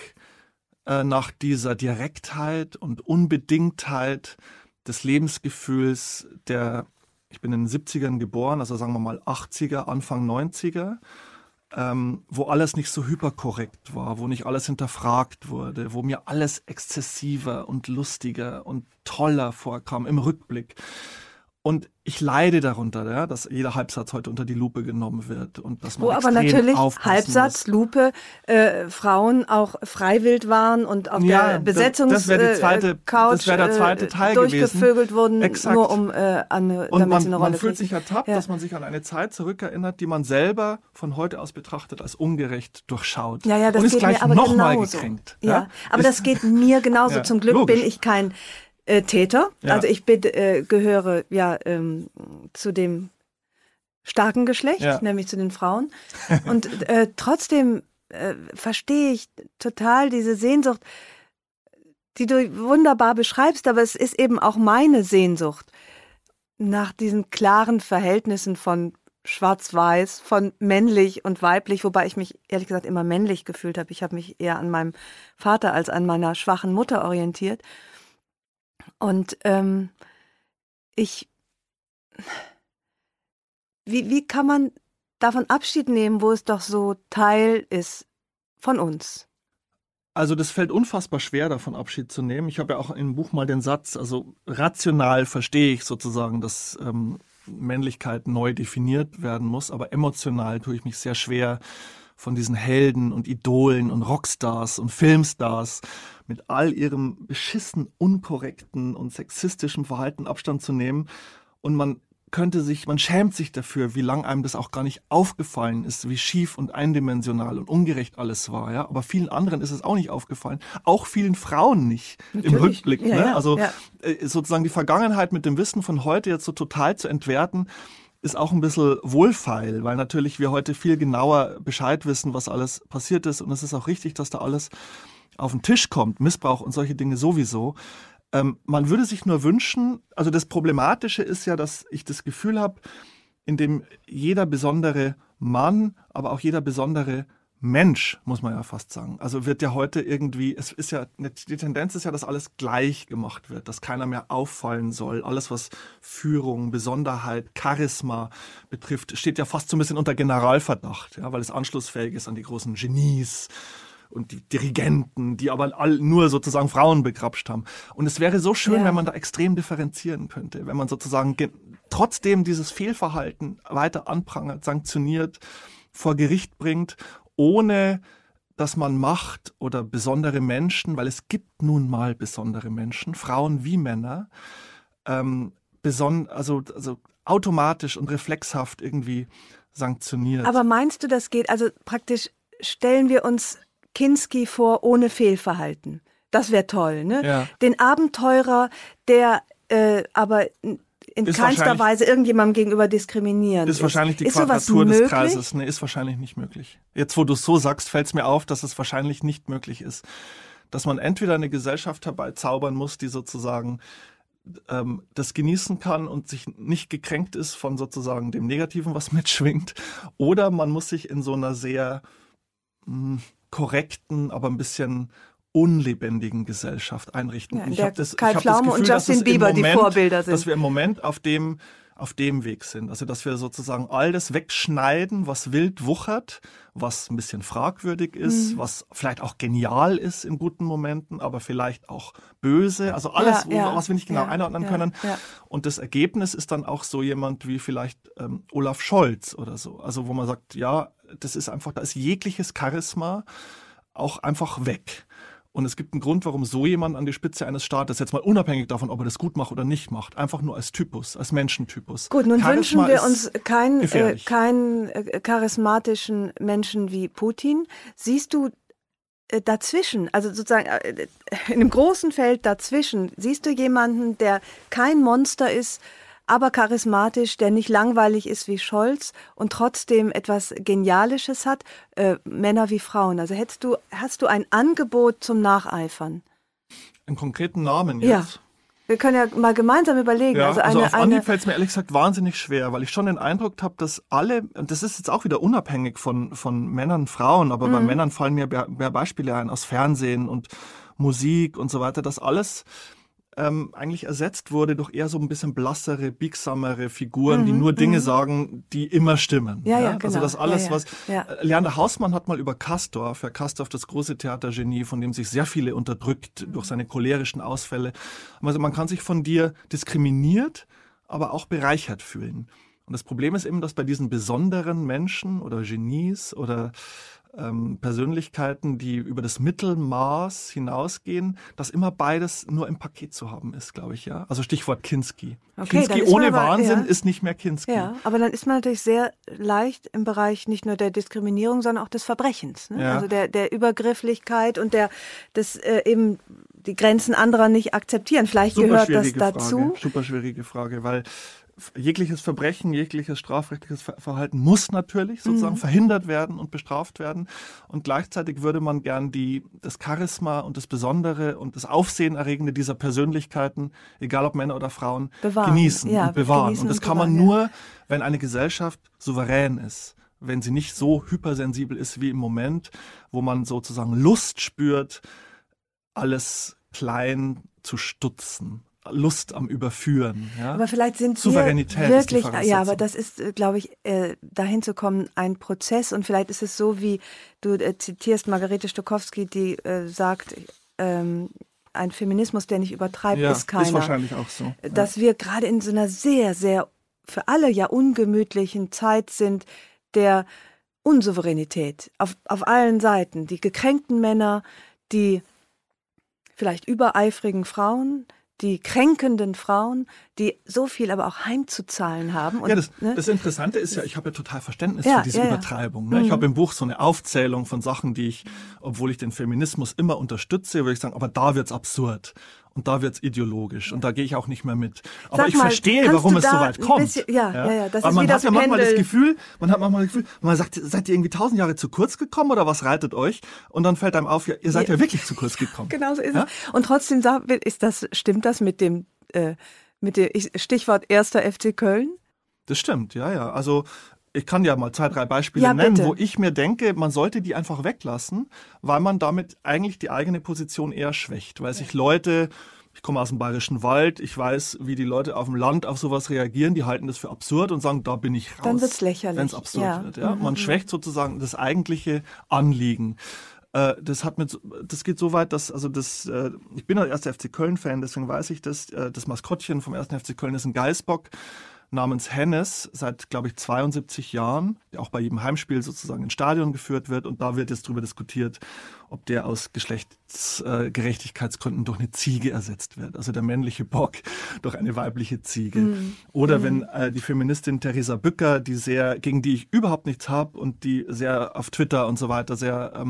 nach dieser Direktheit und Unbedingtheit des Lebensgefühls ich bin in den 70ern geboren, also sagen wir mal 80er, Anfang 90er, wo alles nicht so hyperkorrekt war, wo nicht alles hinterfragt wurde, wo mir alles exzessiver und lustiger und toller vorkam im Rückblick. Und ich leide darunter, ja, dass jeder Halbsatz heute unter die Lupe genommen wird und dass man aber natürlich Halbsatz, Lupe, Frauen auch freiwillig waren und auf der Besetzungscouch das wäre der zweite Teil durchgevögelt gewesen. wurden, Exakt. nur um damit sie eine Rolle man fühlt sich ertappt, dass man sich an eine Zeit zurückerinnert, die man selber von heute aus betrachtet als ungerecht durchschaut. Ja, das und ist geht gleich mir aber nochmal genauso. Gekränkt. Ja, aber das geht mir genauso. Ja, Zum Glück logisch. bin ich kein Täter. Ja. Also ich gehöre zu dem starken Geschlecht, nämlich zu den Frauen. Und trotzdem verstehe ich total diese Sehnsucht, die du wunderbar beschreibst, aber es ist eben auch meine Sehnsucht nach diesen klaren Verhältnissen von schwarz-weiß, von männlich und weiblich, wobei ich mich ehrlich gesagt immer männlich gefühlt habe. Ich habe mich eher an meinem Vater als an meiner schwachen Mutter orientiert. Und wie kann man davon Abschied nehmen, wo es doch so Teil ist von uns? Also das fällt unfassbar schwer, davon Abschied zu nehmen. Ich habe ja auch im Buch mal den Satz, also rational verstehe ich sozusagen, dass Männlichkeit neu definiert werden muss, aber emotional tue ich mich sehr schwer, von diesen Helden und Idolen und Rockstars und Filmstars mit all ihrem beschissen, unkorrekten und sexistischen Verhalten Abstand zu nehmen. Und man schämt sich dafür, wie lang einem das auch gar nicht aufgefallen ist, wie schief und eindimensional und ungerecht alles war. Ja? Aber vielen anderen ist es auch nicht aufgefallen. Auch vielen Frauen nicht. Natürlich. Im Rückblick. Ja, ne? ja, also sozusagen die Vergangenheit mit dem Wissen von heute jetzt so total zu entwerten, ist auch ein bisschen wohlfeil, weil natürlich wir heute viel genauer Bescheid wissen, was alles passiert ist. Und es ist auch richtig, dass da alles auf den Tisch kommt. Missbrauch und solche Dinge sowieso. Man würde sich nur wünschen, also das Problematische ist ja, dass ich das Gefühl habe, in dem jeder besondere Mann, aber auch jeder besondere Mensch, muss man ja fast sagen. Also wird ja heute irgendwie, es ist ja, die Tendenz ist ja, dass alles gleich gemacht wird, dass keiner mehr auffallen soll. Alles, was Führung, Besonderheit, Charisma betrifft, steht ja fast so ein bisschen unter Generalverdacht, ja, weil es anschlussfähig ist an die großen Genies und die Dirigenten, die aber nur sozusagen Frauen begrapscht haben. Und es wäre so schön, wenn man da extrem differenzieren könnte, wenn man sozusagen trotzdem dieses Fehlverhalten weiter anprangert, sanktioniert, vor Gericht bringt, ohne dass man Macht oder besondere Menschen, weil es gibt nun mal besondere Menschen, Frauen wie Männer, also automatisch und reflexhaft irgendwie sanktioniert. Aber meinst du, das geht, also praktisch stellen wir uns Kinski vor ohne Fehlverhalten. Das wäre toll, ne? Ja. Den Abenteurer, der aber in keinster Weise irgendjemandem gegenüber diskriminierend ist. Ist wahrscheinlich die Quadratur des Kreises. Nee, ist wahrscheinlich nicht möglich. Jetzt, wo du es so sagst, fällt es mir auf, dass es wahrscheinlich nicht möglich ist. Dass man entweder eine Gesellschaft herbeizaubern muss, die sozusagen das genießen kann und sich nicht gekränkt ist von sozusagen dem Negativen, was mitschwingt. Oder man muss sich in so einer sehr korrekten, aber ein bisschen unlebendigen Gesellschaft einrichten. Ja, ich habe das Gefühl, und Justin Bieber die Vorbilder sind. Dass wir im Moment auf dem Weg sind. Also dass wir sozusagen all das wegschneiden, was wild wuchert, was ein bisschen fragwürdig ist, was vielleicht auch genial ist in guten Momenten, aber vielleicht auch böse. Also alles, was wir nicht genau einordnen können. Ja. Und das Ergebnis ist dann auch so jemand wie vielleicht Olaf Scholz oder so. Also wo man sagt, ja, das ist einfach, da ist jegliches Charisma auch einfach weg. Und es gibt einen Grund, warum so jemand an die Spitze eines Staates, jetzt mal unabhängig davon, ob er das gut macht oder nicht macht, einfach nur als Typus, als Menschentypus. Gut, nun wünschen wir uns keinen charismatischen Menschen wie Putin. Siehst du dazwischen, also sozusagen in einem großen Feld dazwischen, siehst du jemanden, der kein Monster ist, aber charismatisch, der nicht langweilig ist wie Scholz und trotzdem etwas Genialisches hat, Männer wie Frauen. Also hast du ein Angebot zum Nacheifern? Einen konkreten Namen jetzt? Ja. Wir können ja mal gemeinsam überlegen. Ja, also auf Anhieb fällt es mir ehrlich gesagt wahnsinnig schwer, weil ich schon den Eindruck habe, dass alle, und das ist jetzt auch wieder unabhängig von Männern, Frauen, aber bei Männern fallen mir mehr Beispiele ein aus Fernsehen und Musik und so weiter, dass alles eigentlich ersetzt wurde durch eher so ein bisschen blassere, biegsamere Figuren, die nur Dinge sagen, die immer stimmen. Ja, genau. Also das alles, was... Leander Hausmann hat mal über Castorf, das große Theatergenie, von dem sich sehr viele unterdrückt durch seine cholerischen Ausfälle. Also man kann sich von dir diskriminiert, aber auch bereichert fühlen. Und das Problem ist eben, dass bei diesen besonderen Menschen oder Genies oder Persönlichkeiten, die über das Mittelmaß hinausgehen, dass immer beides nur im Paket zu haben ist, glaube ich, ja. Also Stichwort Kinski. Okay, Kinski ohne Wahnsinn ist nicht mehr Kinski. Ja, aber dann ist man natürlich sehr leicht im Bereich nicht nur der Diskriminierung, sondern auch des Verbrechens. Ne? Ja. Also der Übergrifflichkeit und des eben die Grenzen anderer nicht akzeptieren. Vielleicht gehört das dazu. Super schwierige Frage, weil jegliches Verbrechen, jegliches strafrechtliches Verhalten muss natürlich sozusagen verhindert werden und bestraft werden. Und gleichzeitig würde man gern das Charisma und das Besondere und das Aufsehenerregende dieser Persönlichkeiten, egal ob Männer oder Frauen, genießen und bewahren. Und das kann man nur, wenn eine Gesellschaft souverän ist. Wenn sie nicht so hypersensibel ist wie im Moment, wo man sozusagen Lust spürt, alles klein zu stutzen. Lust am Überführen. Ja? Aber vielleicht sind Souveränität wirklich, ist die Voraussetzung. ja, aber das ist, glaube ich, dahin zu kommen, ein Prozess. Und vielleicht ist es so, wie du zitierst Margarete Stokowski, die sagt, ein Feminismus, der nicht übertreibt, ist keiner. Ist wahrscheinlich auch so. Ja. Dass wir gerade in so einer sehr, sehr, für alle ja ungemütlichen Zeit sind, der Unsouveränität auf allen Seiten. Die gekränkten Männer, die vielleicht übereifrigen Frauen, die kränkenden Frauen, die so viel aber auch heimzuzahlen haben. Und, das Interessante ist ja, ich habe ja total Verständnis für diese Übertreibung. Ne? Ich habe im Buch so eine Aufzählung von Sachen, die ich, obwohl ich den Feminismus immer unterstütze, würde ich sagen, aber da wird's absurd. Und da wird's ideologisch und da gehe ich auch nicht mehr mit. Aber ich verstehe, warum es so weit kommt. Das ist man wieder hat ja manchmal das Gefühl, man sagt, seid ihr irgendwie 1000 Jahre zu kurz gekommen oder was reitet euch? Und dann fällt einem auf, ja, ihr seid ja wirklich zu kurz gekommen. Genau so ist es. Und trotzdem stimmt das mit dem Stichwort 1. FC Köln? Das stimmt, ja. Also Ich kann ja mal 2, 3 Beispiele nennen, bitte. wo ich mir denke, man sollte die einfach weglassen, weil man damit eigentlich die eigene Position eher schwächt, weil sich Leute, ich komme aus dem Bayerischen Wald, ich weiß, wie die Leute auf dem Land auf sowas reagieren, die halten das für absurd und sagen, da bin ich raus. Dann wird's lächerlich. Wenn es absurd wird. Ja? Man schwächt sozusagen das eigentliche Anliegen. Das geht so weit, dass, ich bin der 1. FC Köln-Fan, deswegen weiß ich das. Das Maskottchen vom 1. FC Köln ist ein Geißbock namens Hennes, seit, glaube ich, 72 Jahren, der auch bei jedem Heimspiel sozusagen ins Stadion geführt wird. Und da wird jetzt darüber diskutiert, ob der aus Geschlechtsgerechtigkeitsgründen durch eine Ziege ersetzt wird. Also der männliche Bock durch eine weibliche Ziege. Oder wenn die Feministin Theresa Bücker, gegen die ich überhaupt nichts habe und die sehr auf Twitter und so weiter sehr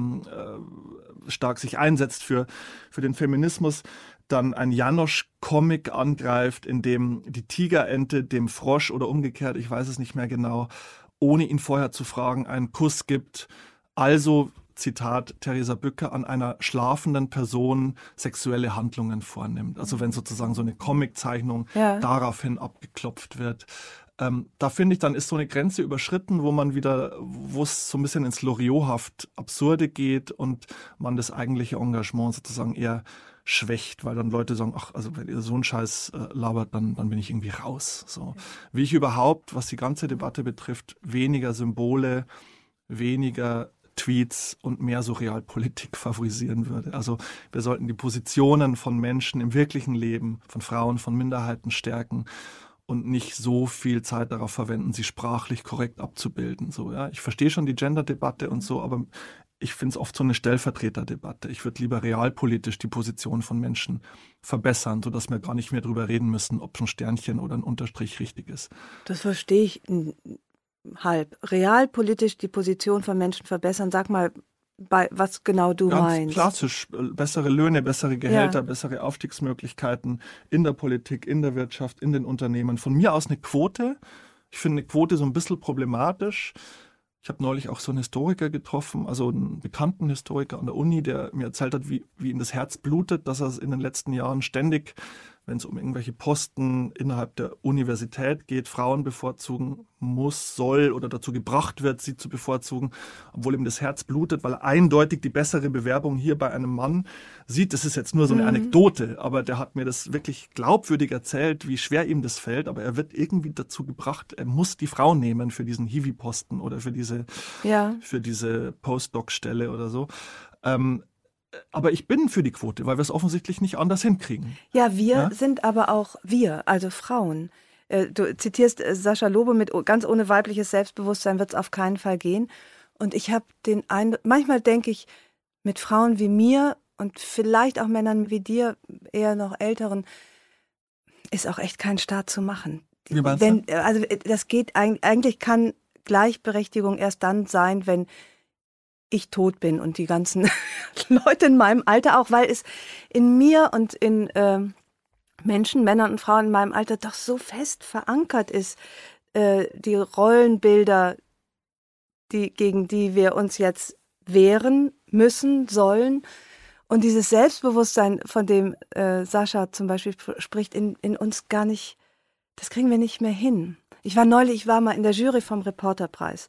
stark sich einsetzt für den Feminismus, dann ein Janosch-Comic angreift, in dem die Tigerente dem Frosch oder umgekehrt, ich weiß es nicht mehr genau, ohne ihn vorher zu fragen, einen Kuss gibt. Also, Zitat Theresa Bücker, an einer schlafenden Person sexuelle Handlungen vornimmt. Also wenn sozusagen so eine Comiczeichnung daraufhin abgeklopft wird. Da finde ich, dann ist so eine Grenze überschritten, wo es so ein bisschen ins Loriothaft Absurde geht und man das eigentliche Engagement sozusagen eher schwächt, weil dann Leute sagen, ach, also wenn ihr so einen Scheiß labert, dann bin ich irgendwie raus. So. Wie ich überhaupt, was die ganze Debatte betrifft, weniger Symbole, weniger Tweets und mehr so Realpolitik favorisieren würde. Also wir sollten die Positionen von Menschen im wirklichen Leben, von Frauen, von Minderheiten stärken und nicht so viel Zeit darauf verwenden, sie sprachlich korrekt abzubilden. So, ja. Ich verstehe schon die Gender-Debatte und so, aber ich finde es oft so eine Stellvertreterdebatte. Ich würde lieber realpolitisch die Position von Menschen verbessern, sodass wir gar nicht mehr drüber reden müssen, ob ein Sternchen oder ein Unterstrich richtig ist. Das verstehe ich halb. Realpolitisch die Position von Menschen verbessern. Sag mal, was genau du meinst. Klassisch. Bessere Löhne, bessere Gehälter, bessere Aufstiegsmöglichkeiten in der Politik, in der Wirtschaft, in den Unternehmen. Von mir aus eine Quote. Ich finde eine Quote so ein bisschen problematisch. Ich habe neulich auch so einen Historiker getroffen, also einen bekannten Historiker an der Uni, der mir erzählt hat, wie ihm das Herz blutet, dass er in den letzten Jahren ständig, wenn es um irgendwelche Posten innerhalb der Universität geht, Frauen bevorzugen soll oder dazu gebracht wird, sie zu bevorzugen, obwohl ihm das Herz blutet, weil er eindeutig die bessere Bewerbung hier bei einem Mann sieht. Das ist jetzt nur so eine Anekdote, aber der hat mir das wirklich glaubwürdig erzählt, wie schwer ihm das fällt, aber er wird irgendwie dazu gebracht, er muss die Frau nehmen für diesen Hiwi-Posten oder für diese Postdoc-Stelle oder so. Aber ich bin für die Quote, weil wir es offensichtlich nicht anders hinkriegen. Ja, wir sind aber auch also Frauen. Du zitierst Sascha Lobo mit ganz ohne weibliches Selbstbewusstsein wird es auf keinen Fall gehen. Und ich habe den Eindruck, manchmal denke ich, mit Frauen wie mir und vielleicht auch Männern wie dir, eher noch älteren, ist auch echt kein Staat zu machen. Wie meinst du? Also das geht eigentlich kann Gleichberechtigung erst dann sein, wenn ich tot bin und die ganzen Leute in meinem Alter auch, weil es in mir und in Menschen, Männern und Frauen in meinem Alter doch so fest verankert ist, die Rollenbilder, gegen die wir uns jetzt wehren müssen, sollen. Und dieses Selbstbewusstsein, von dem Sascha zum Beispiel spricht, in uns gar nicht, das kriegen wir nicht mehr hin. Ich war mal in der Jury vom Reporterpreis.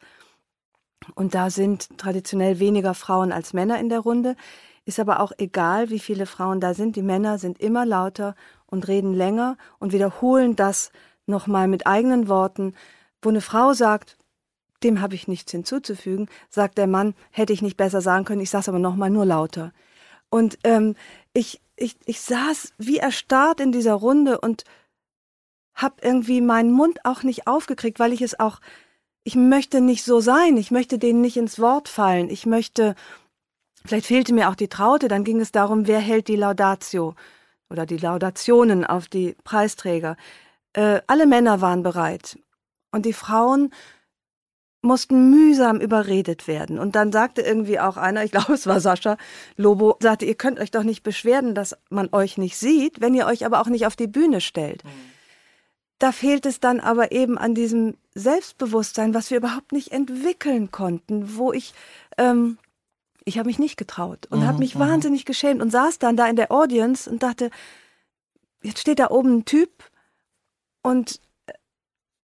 Und da sind traditionell weniger Frauen als Männer in der Runde. Ist aber auch egal, wie viele Frauen da sind. Die Männer sind immer lauter und reden länger und wiederholen das nochmal mit eigenen Worten. Wo eine Frau sagt, dem habe ich nichts hinzuzufügen, sagt der Mann, hätte ich nicht besser sagen können, ich sage es aber nochmal nur lauter. Und ich saß wie erstarrt in dieser Runde und habe irgendwie meinen Mund auch nicht aufgekriegt, weil ich möchte nicht so sein, ich möchte denen nicht ins Wort fallen, vielleicht fehlte mir auch die Traute, dann ging es darum, wer hält die Laudatio oder die Laudationen auf die Preisträger. Alle Männer waren bereit und die Frauen mussten mühsam überredet werden. Und dann sagte irgendwie auch einer, ich glaube es war Sascha Lobo, sagte, ihr könnt euch doch nicht beschweren, dass man euch nicht sieht, wenn ihr euch aber auch nicht auf die Bühne stellt. Da fehlt es dann aber eben an diesem Selbstbewusstsein, was wir überhaupt nicht entwickeln konnten, wo ich habe mich nicht getraut und habe mich wahnsinnig geschämt und saß dann da in der Audience und dachte, jetzt steht da oben ein Typ und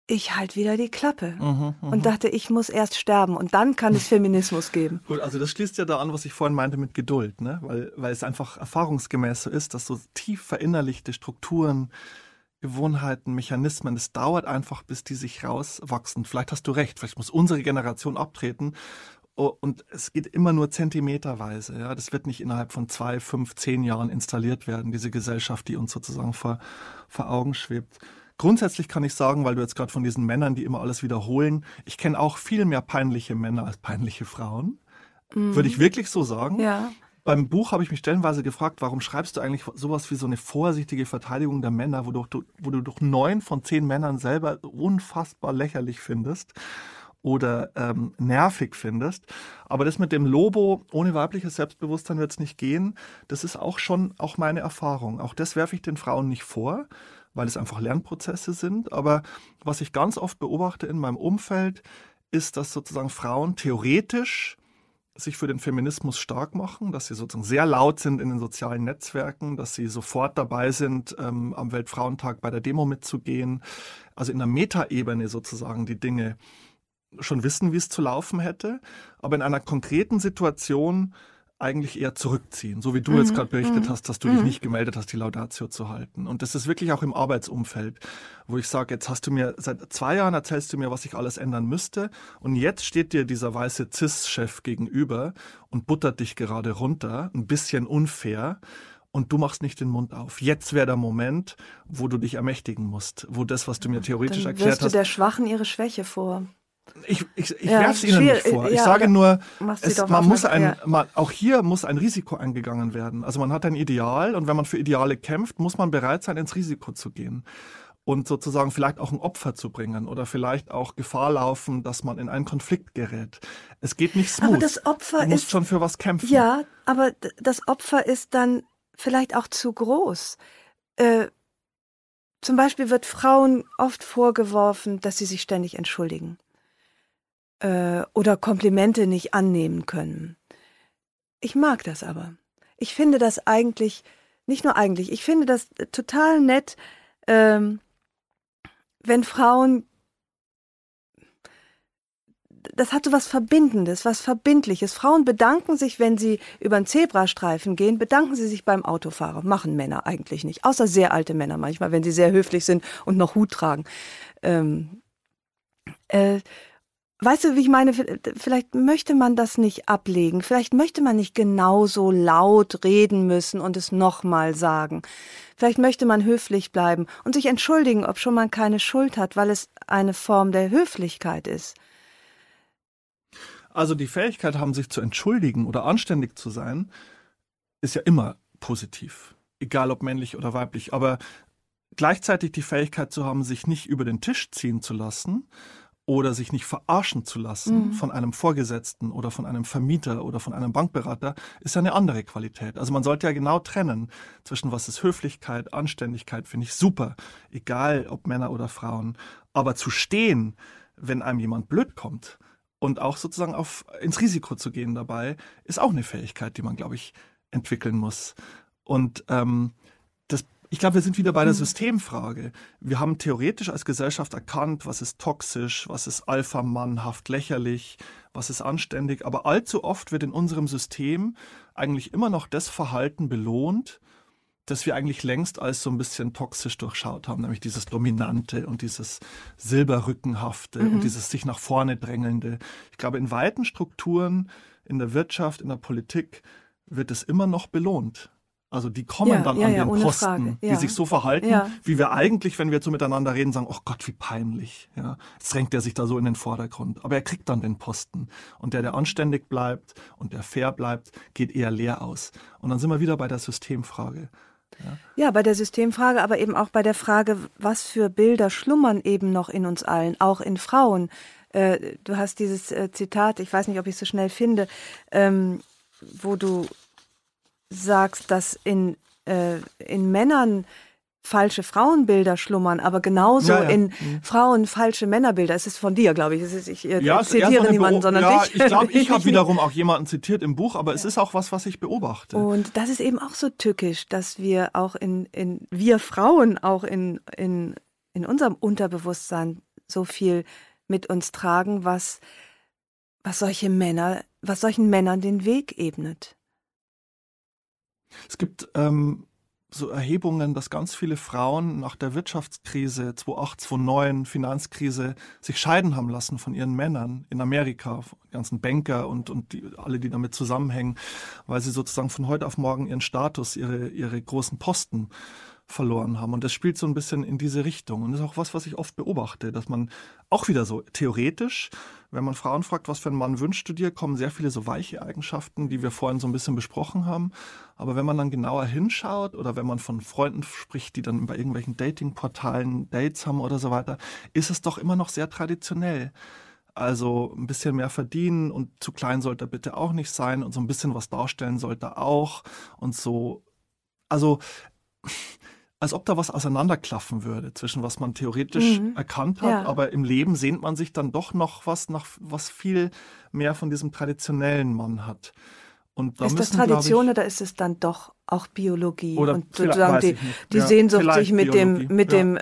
ich halt wieder die Klappe und dachte, ich muss erst sterben und dann kann es Feminismus geben. Gut, also das schließt ja da an, was ich vorhin meinte mit Geduld, ne? Weil es einfach erfahrungsgemäß so ist, dass so tief verinnerlichte Strukturen, Gewohnheiten, Mechanismen, es dauert einfach, bis die sich rauswachsen. Vielleicht hast du recht, vielleicht muss unsere Generation abtreten und es geht immer nur zentimeterweise. Ja? Das wird nicht innerhalb von 2, 5, 10 Jahren installiert werden, diese Gesellschaft, die uns sozusagen vor Augen schwebt. Grundsätzlich kann ich sagen, weil du jetzt gerade von diesen Männern, die immer alles wiederholen, ich kenne auch viel mehr peinliche Männer als peinliche Frauen. Würde ich wirklich so sagen. Ja. Beim Buch habe ich mich stellenweise gefragt, warum schreibst du eigentlich sowas wie so eine vorsichtige Verteidigung der Männer, wo du doch 9 von 10 Männern selber unfassbar lächerlich findest oder nervig findest. Aber das mit dem Lobo, ohne weibliches Selbstbewusstsein wird es nicht gehen, das ist auch meine Erfahrung. Auch das werfe ich den Frauen nicht vor, weil es einfach Lernprozesse sind. Aber was ich ganz oft beobachte in meinem Umfeld, ist, dass sozusagen Frauen theoretisch sich für den Feminismus stark machen, dass sie sozusagen sehr laut sind in den sozialen Netzwerken, dass sie sofort dabei sind, am Weltfrauentag bei der Demo mitzugehen. Also in der Metaebene sozusagen die Dinge schon wissen, wie es zu laufen hätte, aber in einer konkreten Situation eigentlich eher zurückziehen, so wie du jetzt gerade berichtet hast, dass du dich nicht gemeldet hast, die Laudatio zu halten. Und das ist wirklich auch im Arbeitsumfeld, wo ich sage, jetzt hast du mir, seit 2 Jahren erzählst du mir, was ich alles ändern müsste und jetzt steht dir dieser weiße Cis-Chef gegenüber und buttert dich gerade runter, ein bisschen unfair und du machst nicht den Mund auf. Jetzt wäre der Moment, wo du dich ermächtigen musst, wo das, was du mir theoretisch Dann erklärt wirst du hast... der Schwachen ihre Schwäche vor. Ich werfe es Ihnen nicht vor. Ich sage nur, auch hier muss ein Risiko eingegangen werden. Also man hat ein Ideal und wenn man für Ideale kämpft, muss man bereit sein, ins Risiko zu gehen. Und sozusagen vielleicht auch ein Opfer zu bringen oder vielleicht auch Gefahr laufen, dass man in einen Konflikt gerät. Es geht nicht smooth. Aber das Opfer du musst schon für was kämpfen. Ja, aber das Opfer ist dann vielleicht auch zu groß. Zum Beispiel wird Frauen oft vorgeworfen, dass sie sich ständig entschuldigen. Oder Komplimente nicht annehmen können. Ich mag das aber. Ich finde das eigentlich, nicht nur eigentlich, ich finde das total nett, wenn Frauen, das hat so was Verbindendes, was Verbindliches. Frauen bedanken sich, wenn sie über einen Zebrastreifen gehen, bedanken sie sich beim Autofahrer. Machen Männer eigentlich nicht, außer sehr alte Männer manchmal, wenn sie sehr höflich sind und noch Hut tragen. Weißt du, wie ich meine, vielleicht möchte man das nicht ablegen, vielleicht möchte man nicht genauso laut reden müssen und es nochmal sagen. Vielleicht möchte man höflich bleiben und sich entschuldigen, ob schon man keine Schuld hat, weil es eine Form der Höflichkeit ist. Also die Fähigkeit haben, sich zu entschuldigen oder anständig zu sein, ist ja immer positiv, egal ob männlich oder weiblich. Aber gleichzeitig die Fähigkeit zu haben, sich nicht über den Tisch ziehen zu lassen, oder sich nicht verarschen zu lassen von einem Vorgesetzten oder von einem Vermieter oder von einem Bankberater, ist ja eine andere Qualität. Also man sollte ja genau trennen zwischen was ist Höflichkeit, Anständigkeit, finde ich super, egal ob Männer oder Frauen. Aber zu stehen, wenn einem jemand blöd kommt und auch sozusagen ins Risiko zu gehen dabei, ist auch eine Fähigkeit, die man, glaube ich, entwickeln muss. Und ich glaube, wir sind wieder bei der Systemfrage. Wir haben theoretisch als Gesellschaft erkannt, was ist toxisch, was ist alphamannhaft, lächerlich, was ist anständig. Aber allzu oft wird in unserem System eigentlich immer noch das Verhalten belohnt, das wir eigentlich längst als so ein bisschen toxisch durchschaut haben, nämlich dieses Dominante und dieses Silberrückenhafte und dieses sich nach vorne drängelnde. Ich glaube, in weiten Strukturen, in der Wirtschaft, in der Politik wird es immer noch belohnt. Also die kommen dann an den Posten, die sich so verhalten, wie wir eigentlich, wenn wir so miteinander reden, sagen, oh Gott, wie peinlich. Ja, jetzt drängt er sich da so in den Vordergrund. Aber er kriegt dann den Posten. Und der anständig bleibt und der fair bleibt, geht eher leer aus. Und dann sind wir wieder bei der Systemfrage. Ja, bei der Systemfrage, aber eben auch bei der Frage, was für Bilder schlummern eben noch in uns allen, auch in Frauen. Du hast dieses Zitat, ich weiß nicht, ob ich es so schnell finde, wo du sagst, dass in Männern falsche Frauenbilder schlummern, aber genauso in Frauen falsche Männerbilder. Es ist von dir, glaube ich. Ich zitiere niemanden, sondern dich. Ich glaube, ich habe wiederum auch jemanden zitiert im Buch, aber es ist auch was ich beobachte. Und das ist eben auch so tückisch, dass wir auch wir Frauen auch in unserem Unterbewusstsein so viel mit uns tragen, was solchen Männern den Weg ebnet. Es gibt so Erhebungen, dass ganz viele Frauen nach der Wirtschaftskrise 2008, 2009, Finanzkrise, sich scheiden haben lassen von ihren Männern in Amerika, die ganzen Banker und alle, die damit zusammenhängen, weil sie sozusagen von heute auf morgen ihren Status, ihre großen Posten verloren haben. Und das spielt so ein bisschen in diese Richtung. Und das ist auch was ich oft beobachte, dass man auch wieder so theoretisch, wenn man Frauen fragt, was für einen Mann wünschst du dir, kommen sehr viele so weiche Eigenschaften, die wir vorhin so ein bisschen besprochen haben. Aber wenn man dann genauer hinschaut oder wenn man von Freunden spricht, die dann bei irgendwelchen Datingportalen Dates haben oder so weiter, ist es doch immer noch sehr traditionell. Also ein bisschen mehr verdienen und zu klein sollte er bitte auch nicht sein und so ein bisschen was darstellen sollte er auch und so. Also als ob da was auseinanderklaffen würde zwischen was man theoretisch erkannt hat, aber im Leben sehnt man sich dann doch noch was viel mehr von diesem traditionellen Mann hat. Und da ist das müssen, Tradition oder ist es dann doch auch Biologie? Oder und sozusagen die Sehnsucht, sich mit dem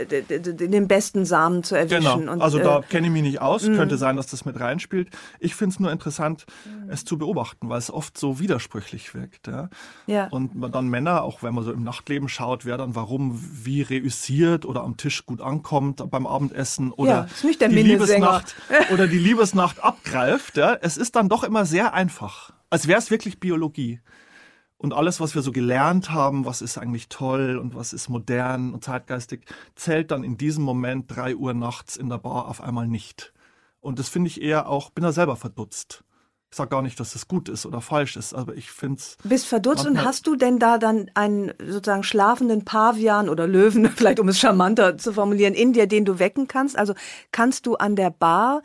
besten Samen zu erwischen. Genau, und, also da kenne ich mich nicht aus. Könnte sein, dass das mit reinspielt. Ich finde es nur interessant, es zu beobachten, weil es oft so widersprüchlich wirkt. Ja? Ja. Und man dann Männer, auch wenn man so im Nachtleben schaut, wer dann warum wie reüssiert oder am Tisch gut ankommt beim Abendessen oder ist nicht der die Minnesänger. Liebesnacht abgreift. Ja? Es ist dann doch immer sehr einfach. Als wäre es wirklich Biologie. Und alles, was wir so gelernt haben, was ist eigentlich toll und was ist modern und zeitgeistig, zählt dann in diesem Moment 3 Uhr nachts in der Bar auf einmal nicht. Und das finde ich eher auch, bin da selber verdutzt. Ich sage gar nicht, dass das gut ist oder falsch ist, aber ich finde es... Bist verdutzt und hast du denn da dann einen sozusagen schlafenden Pavian oder Löwen, vielleicht um es charmanter zu formulieren, in dir, den du wecken kannst? Also kannst du an der Bar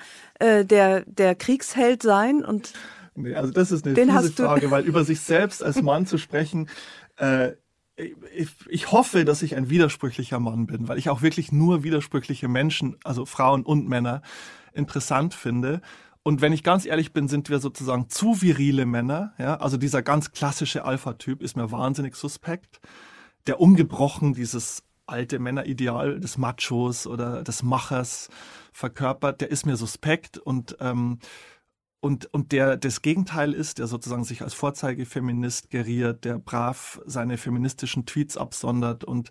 der Kriegsheld sein und... Nee, also das ist eine fiese Frage, weil über sich selbst als Mann zu sprechen, ich hoffe, dass ich ein widersprüchlicher Mann bin, weil ich auch wirklich nur widersprüchliche Menschen, also Frauen und Männer, interessant finde. Und wenn ich ganz ehrlich bin, sind wir sozusagen zu virile Männer. Ja? Also dieser ganz klassische Alpha-Typ ist mir wahnsinnig suspekt. Der ungebrochen dieses alte Männerideal des Machos oder des Machers verkörpert, der ist mir suspekt und der das Gegenteil ist, der sozusagen sich als Vorzeigefeminist geriert, der brav seine feministischen Tweets absondert und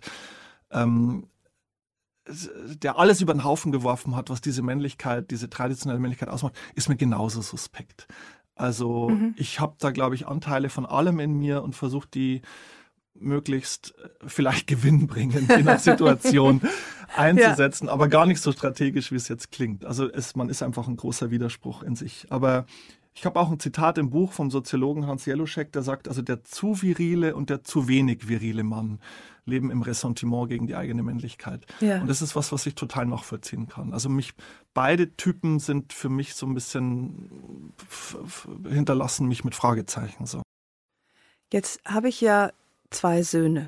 der alles über den Haufen geworfen hat, was diese Männlichkeit, diese traditionelle Männlichkeit ausmacht, ist mir genauso suspekt. Also ich habe da, glaube ich, Anteile von allem in mir und versuche die möglichst vielleicht gewinnbringend in der Situation einzusetzen, aber gar nicht so strategisch, wie es jetzt klingt. Also man ist einfach ein großer Widerspruch in sich. Aber ich habe auch ein Zitat im Buch vom Soziologen Hans Jeluschek, der sagt, also der zu virile und der zu wenig virile Mann leben im Ressentiment gegen die eigene Männlichkeit. Ja. Und das ist was ich total nachvollziehen kann. Also beide Typen sind für mich so ein bisschen hinterlassen mich mit Fragezeichen. So. Jetzt habe ich ja 2 Söhne.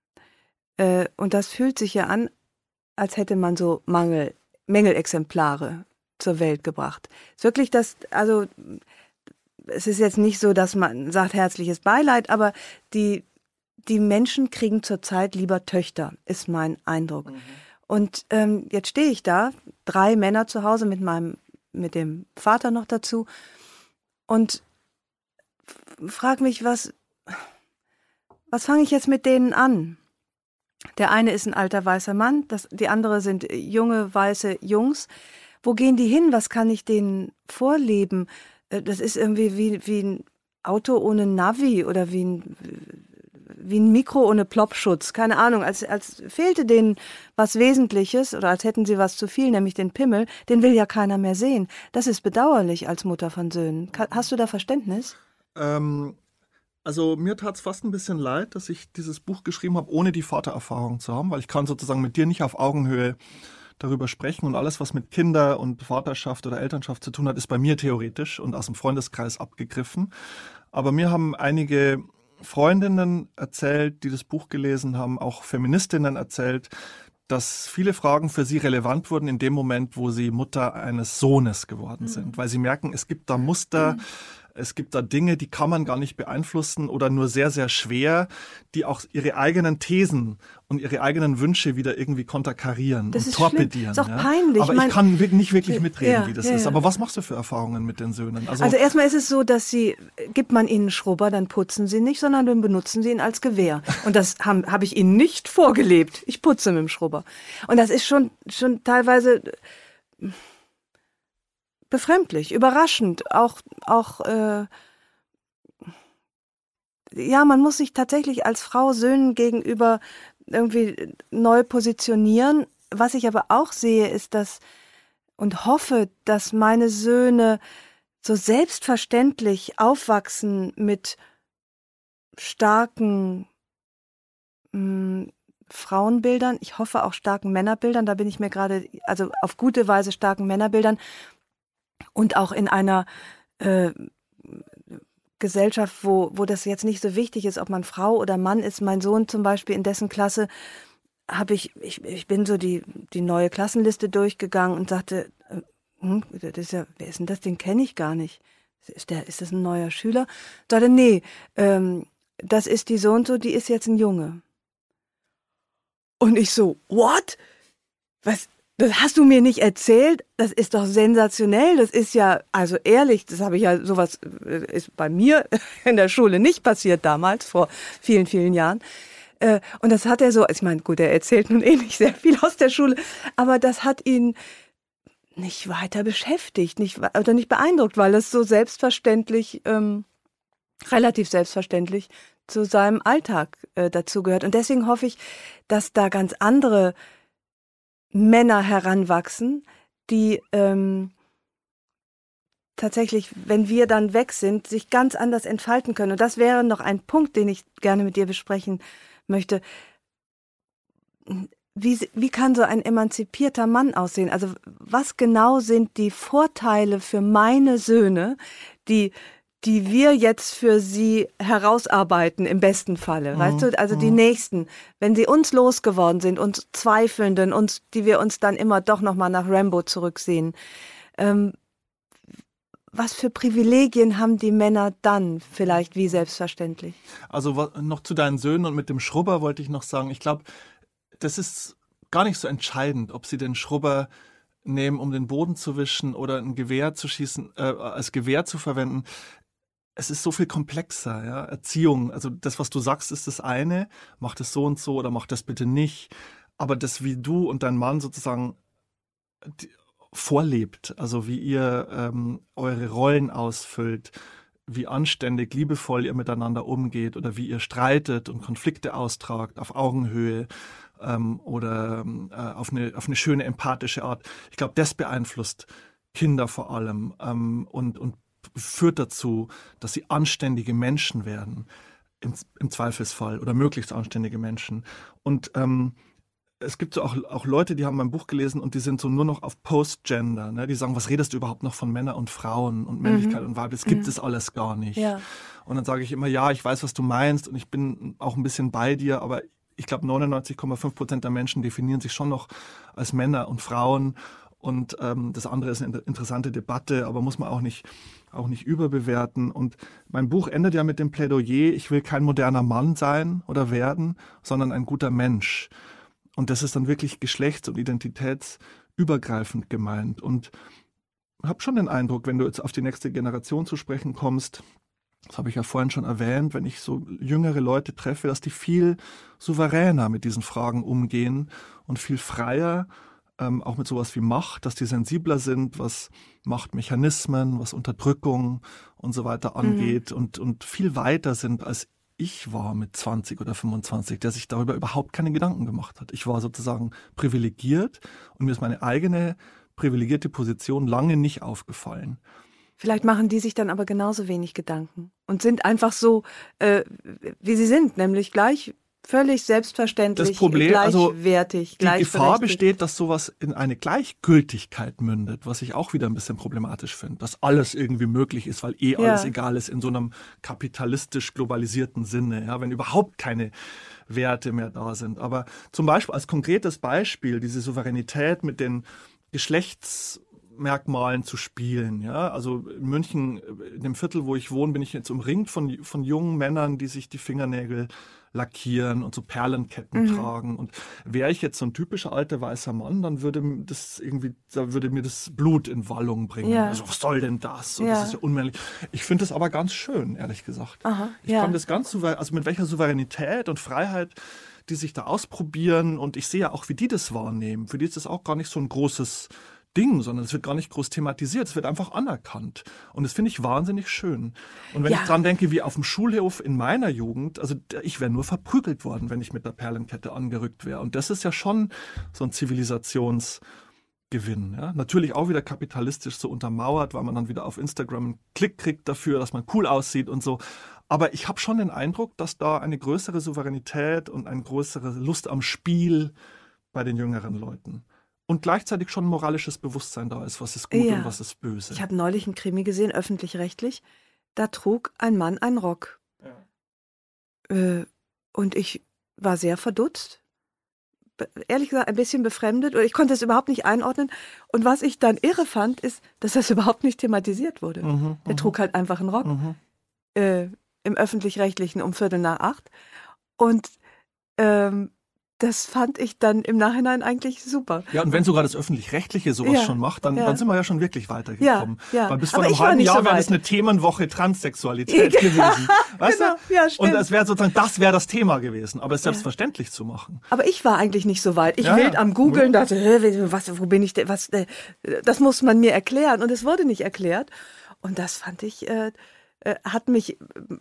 Und das fühlt sich ja an, als hätte man so Mängelexemplare zur Welt gebracht. Ist wirklich also es ist jetzt nicht so, dass man sagt herzliches Beileid, aber die Menschen kriegen zurzeit lieber Töchter, ist mein Eindruck. Und jetzt stehe ich da, 3 Männer zu Hause mit dem Vater noch dazu und frage mich, was fange ich jetzt mit denen an? Der eine ist ein alter weißer Mann, die andere sind junge weiße Jungs. Wo gehen die hin? Was kann ich denen vorleben? Das ist irgendwie wie ein Auto ohne Navi oder wie ein Mikro ohne Ploppschutz. Keine Ahnung, als fehlte denen was Wesentliches oder als hätten sie was zu viel, nämlich den Pimmel. Den will ja keiner mehr sehen. Das ist bedauerlich als Mutter von Söhnen. Hast du da Verständnis? Also mir tat es fast ein bisschen leid, dass ich dieses Buch geschrieben habe, ohne die Vatererfahrung zu haben, weil ich kann sozusagen mit dir nicht auf Augenhöhe darüber sprechen und alles, was mit Kinder und Vaterschaft oder Elternschaft zu tun hat, ist bei mir theoretisch und aus dem Freundeskreis abgegriffen. Aber mir haben einige Freundinnen erzählt, die das Buch gelesen haben, auch Feministinnen erzählt, dass viele Fragen für sie relevant wurden in dem Moment, wo sie Mutter eines Sohnes geworden sind, weil sie merken, es gibt da Muster, Es gibt da Dinge, die kann man gar nicht beeinflussen oder nur sehr, sehr schwer, die auch ihre eigenen Thesen und ihre eigenen Wünsche wieder irgendwie konterkarieren und torpedieren. Das ist auch peinlich. Aber ich kann nicht wirklich mitreden, wie das ist. Ja. Aber was machst du für Erfahrungen mit den Söhnen? Also erstmal ist es so, dass gibt man ihnen einen Schrubber, dann putzen sie nicht, sondern dann benutzen sie ihn als Gewehr. Und das hab ich ihnen nicht vorgelebt. Ich putze mit dem Schrubber. Und das ist schon teilweise befremdlich, überraschend, auch man muss sich tatsächlich als Frau Söhnen gegenüber irgendwie neu positionieren. Was ich aber auch sehe, ist und hoffe, dass meine Söhne so selbstverständlich aufwachsen mit starken Frauenbildern. Ich hoffe auch starken Männerbildern. Da bin ich mir gerade, also auf gute Weise starken Männerbildern. Und auch in einer Gesellschaft, wo das jetzt nicht so wichtig ist, ob man Frau oder Mann ist. Mein Sohn zum Beispiel, in dessen Klasse ich bin so die neue Klassenliste durchgegangen und sagte, das ist ja, wer ist denn das? Den kenne ich gar nicht. Ist das ein neuer Schüler? Ich sagte, nee, das ist die so und so, die ist jetzt ein Junge. Und ich so, what? Was? Das hast du mir nicht erzählt? Das ist doch sensationell. Das ist ja, also ehrlich, sowas ist bei mir in der Schule nicht passiert damals, vor vielen, vielen Jahren. Und das hat er so, ich meine, gut, er erzählt nun nicht sehr viel aus der Schule, aber das hat ihn nicht weiter beschäftigt, nicht beeindruckt, weil es so selbstverständlich, relativ selbstverständlich zu seinem Alltag dazugehört. Und deswegen hoffe ich, dass da ganz andere Männer heranwachsen, die tatsächlich, wenn wir dann weg sind, sich ganz anders entfalten können. Und das wäre noch ein Punkt, den ich gerne mit dir besprechen möchte. Wie kann so ein emanzipierter Mann aussehen? Also was genau sind die Vorteile für meine Söhne, die wir jetzt für sie herausarbeiten, im besten Falle, weißt du? Also die Nächsten, wenn sie uns losgeworden sind, uns Zweifelnden, die wir uns dann immer doch nochmal nach Rambo zurücksehen. Was für Privilegien haben die Männer dann vielleicht wie selbstverständlich? Also noch zu deinen Söhnen und mit dem Schrubber wollte ich noch sagen, ich glaube, das ist gar nicht so entscheidend, ob sie den Schrubber nehmen, um den Boden zu wischen oder ein Gewehr zu schießen, als Gewehr zu verwenden. Es ist so viel komplexer, ja. Erziehung, also das, was du sagst, ist das eine, mach das so und so oder mach das bitte nicht. Aber das, wie du und dein Mann sozusagen vorlebt, also wie ihr eure Rollen ausfüllt, wie anständig, liebevoll ihr miteinander umgeht oder wie ihr streitet und Konflikte austragt auf Augenhöhe oder auf eine schöne, empathische Art. Ich glaube, das beeinflusst Kinder vor allem und führt dazu, dass sie anständige Menschen werden, im Zweifelsfall, oder möglichst anständige Menschen. Und es gibt so auch Leute, die haben mein Buch gelesen und die sind so nur noch auf Post-Gender. Ne? Die sagen, was redest du überhaupt noch von Männern und Frauen und Männlichkeit und Weiblich? Das gibt es alles gar nicht. Ja. Und dann sage ich immer, ja, ich weiß, was du meinst und ich bin auch ein bisschen bei dir, aber ich glaube, 99,5% der Menschen definieren sich schon noch als Männer und Frauen. Und das andere ist eine interessante Debatte, aber muss man auch nicht überbewerten. Und mein Buch endet ja mit dem Plädoyer, ich will kein moderner Mann sein oder werden, sondern ein guter Mensch. Und das ist dann wirklich geschlechts- und identitätsübergreifend gemeint. Und ich habe schon den Eindruck, wenn du jetzt auf die nächste Generation zu sprechen kommst, das habe ich ja vorhin schon erwähnt, wenn ich so jüngere Leute treffe, dass die viel souveräner mit diesen Fragen umgehen und viel freier, auch mit sowas wie Macht, dass die sensibler sind, was Machtmechanismen, was Unterdrückung und so weiter angeht und viel weiter sind, als ich war mit 20 oder 25, der sich darüber überhaupt keine Gedanken gemacht hat. Ich war sozusagen privilegiert und mir ist meine eigene privilegierte Position lange nicht aufgefallen. Vielleicht machen die sich dann aber genauso wenig Gedanken und sind einfach so, wie sie sind, nämlich völlig selbstverständlich, das Problem, gleichwertig, die Gefahr besteht, dass sowas in eine Gleichgültigkeit mündet, was ich auch wieder ein bisschen problematisch finde, dass alles irgendwie möglich ist, weil alles egal ist in so einem kapitalistisch globalisierten Sinne, ja, wenn überhaupt keine Werte mehr da sind. Aber zum Beispiel als konkretes Beispiel diese Souveränität mit den Merkmalen zu spielen. Ja? Also in München, in dem Viertel, wo ich wohne, bin ich jetzt umringt von jungen Männern, die sich die Fingernägel lackieren und so Perlenketten tragen. Und wäre ich jetzt so ein typischer alter weißer Mann, dann würde mir das Blut in Wallung bringen. Ja. Also was soll denn das? Und das ist ja unmännlich. Ich finde das aber ganz schön, ehrlich gesagt. Aha, Ich fand das ganz also mit welcher Souveränität und Freiheit die sich da ausprobieren. Und ich sehe ja auch, wie die das wahrnehmen. Für die ist das auch gar nicht so ein großes Ding, sondern es wird gar nicht groß thematisiert. Es wird einfach anerkannt. Und das finde ich wahnsinnig schön. Und wenn ich dran denke, wie auf dem Schulhof in meiner Jugend, also ich wäre nur verprügelt worden, wenn ich mit der Perlenkette angerückt wäre. Und das ist ja schon so ein Zivilisationsgewinn. Ja? Natürlich auch wieder kapitalistisch so untermauert, weil man dann wieder auf Instagram einen Klick kriegt dafür, dass man cool aussieht und so. Aber ich habe schon den Eindruck, dass da eine größere Souveränität und eine größere Lust am Spiel bei den jüngeren Leuten und gleichzeitig schon ein moralisches Bewusstsein da ist, was ist gut und was ist böse. Ich habe neulich einen Krimi gesehen, öffentlich-rechtlich, da trug ein Mann einen Rock. Ja. Und ich war sehr verdutzt, ehrlich gesagt ein bisschen befremdet, oder ich konnte es überhaupt nicht einordnen. Und was ich dann irre fand, ist, dass das überhaupt nicht thematisiert wurde. Der trug halt einfach einen Rock. Im Öffentlich-Rechtlichen um 7:45. Und das fand ich dann im Nachhinein eigentlich super. Ja, und wenn sogar das Öffentlich-Rechtliche sowas schon macht, dann sind wir ja schon wirklich weitergekommen. Ja. Weil bis vor einem halben Jahr wäre das eine Themenwoche Transsexualität gewesen. Weißt du? Ja, stimmt. Und das wäre sozusagen, das wäre Thema gewesen, aber es selbstverständlich zu machen. Aber ich war eigentlich nicht so weit. Ich wild am Googeln, dachte, wo bin ich denn? Das muss man mir erklären. Und es wurde nicht erklärt. Und das fand ich, hat mich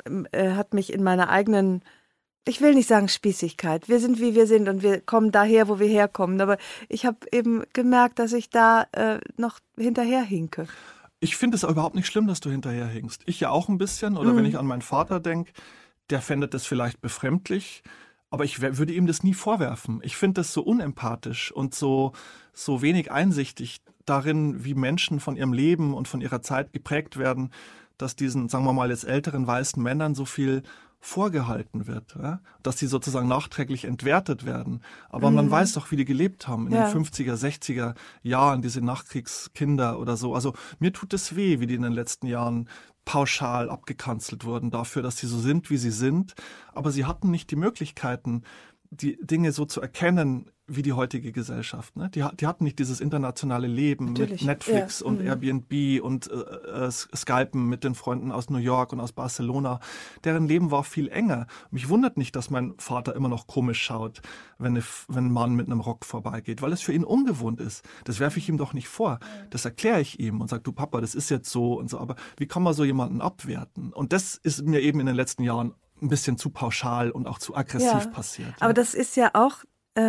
in meiner eigenen, ich will nicht sagen Spießigkeit, wir sind wie wir sind und wir kommen daher, wo wir herkommen, aber ich habe eben gemerkt, dass ich da noch hinterherhinke. Ich finde es überhaupt nicht schlimm, dass du hinterherhinkst. Ich ja auch ein bisschen, oder wenn ich an meinen Vater denke, der fände das vielleicht befremdlich, aber ich würde ihm das nie vorwerfen. Ich finde das so unempathisch und so wenig einsichtig darin, wie Menschen von ihrem Leben und von ihrer Zeit geprägt werden, dass diesen, sagen wir mal, jetzt älteren weißen Männern so viel vorgehalten wird, ja? Dass sie sozusagen nachträglich entwertet werden. Aber man weiß doch, wie die gelebt haben in den 50er, 60er Jahren, diese Nachkriegskinder oder so. Also mir tut es weh, wie die in den letzten Jahren pauschal abgekanzelt wurden dafür, dass sie so sind, wie sie sind. Aber sie hatten nicht die Möglichkeiten, die Dinge so zu erkennen wie die heutige Gesellschaft. Ne? Die hatten nicht dieses internationale Leben mit Netflix und Airbnb und Skypen mit den Freunden aus New York und aus Barcelona. Deren Leben war viel enger. Mich wundert nicht, dass mein Vater immer noch komisch schaut, wenn ein Mann mit einem Rock vorbeigeht, weil es für ihn ungewohnt ist. Das werfe ich ihm doch nicht vor. Das erkläre ich ihm und sage, du Papa, das ist jetzt so und so. Aber wie kann man so jemanden abwerten? Und das ist mir eben in den letzten Jahren ein bisschen zu pauschal und auch zu aggressiv passiert. Aber das ist ja auch,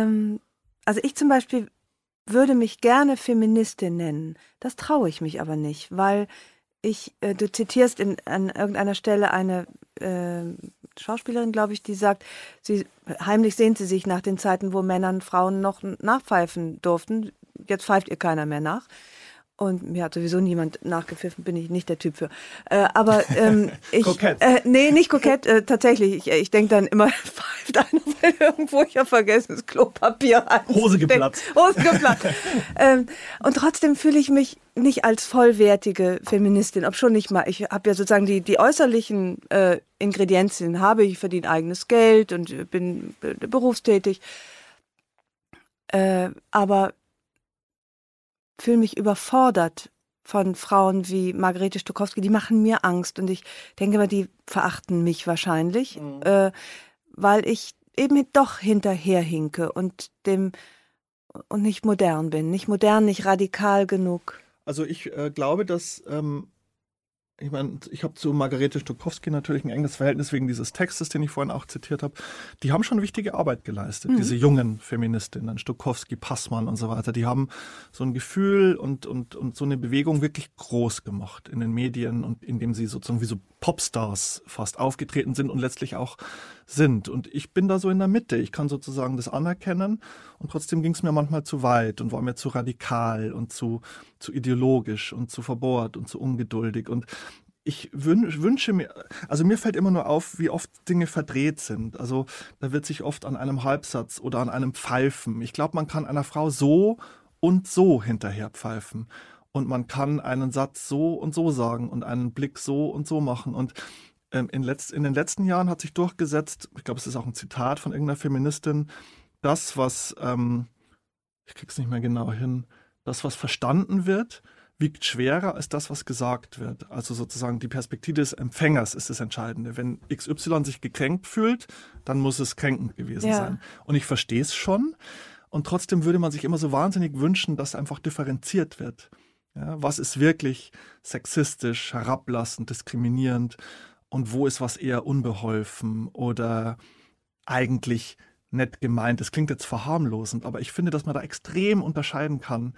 also ich zum Beispiel würde mich gerne Feministin nennen. Das traue ich mich aber nicht, weil du zitierst an irgendeiner Stelle eine Schauspielerin, glaube ich, die sagt, heimlich sehnt sie sich nach den Zeiten, wo Männern Frauen noch nachpfeifen durften. Jetzt pfeift ihr keiner mehr nach. Und mir hat sowieso niemand nachgepfiffen, bin ich nicht der Typ für. Aber kokett. Nee, nicht kokett, tatsächlich. Ich denke dann immer, pfeift einer, weil irgendwo ich habe vergessen, das Klopapier. Hose geplatzt. Und trotzdem fühle ich mich nicht als vollwertige Feministin, ob schon nicht mal. Ich habe ja sozusagen die äußerlichen Ingredienzien habe. Ich verdiene eigenes Geld und bin berufstätig. Aber fühle mich überfordert von Frauen wie Margarete Stokowski, die machen mir Angst und ich denke mal, die verachten mich wahrscheinlich, weil ich eben doch hinterherhinke und nicht modern bin, nicht radikal genug. Also ich glaube, dass ich meine, ich habe zu Margarete Stokowski natürlich ein enges Verhältnis wegen dieses Textes, den ich vorhin auch zitiert habe. Die haben schon wichtige Arbeit geleistet, diese jungen Feministinnen, Stokowski, Passmann und so weiter. Die haben so ein Gefühl und so eine Bewegung wirklich groß gemacht in den Medien und indem sie sozusagen wie so Popstars fast aufgetreten sind und letztlich auch sind. Und ich bin da so in der Mitte. Ich kann sozusagen das anerkennen und trotzdem ging es mir manchmal zu weit und war mir zu radikal und zu ideologisch und zu verbohrt und zu ungeduldig. Und ich wünsche mir, also mir fällt immer nur auf, wie oft Dinge verdreht sind. Also da wird sich oft an einem Halbsatz oder an einem Pfeifen. Ich glaube, man kann einer Frau so und so hinterher pfeifen. und man kann einen Satz so und so sagen und einen Blick so und so machen. Und in den letzten Jahren hat sich durchgesetzt, ich glaube, es ist auch ein Zitat von irgendeiner Feministin, das, was, ich krieg's nicht mehr genau hin, das, was verstanden wird, wiegt schwerer als das, was gesagt wird. Also sozusagen die Perspektive des Empfängers ist das Entscheidende. Wenn XY sich gekränkt fühlt, dann muss es kränkend gewesen sein. Und ich verstehe es schon. Und trotzdem würde man sich immer so wahnsinnig wünschen, dass einfach differenziert wird. Ja, was ist wirklich sexistisch, herablassend, diskriminierend und wo ist was eher unbeholfen oder eigentlich nett gemeint. Das klingt jetzt verharmlosend, aber ich finde, dass man da extrem unterscheiden kann.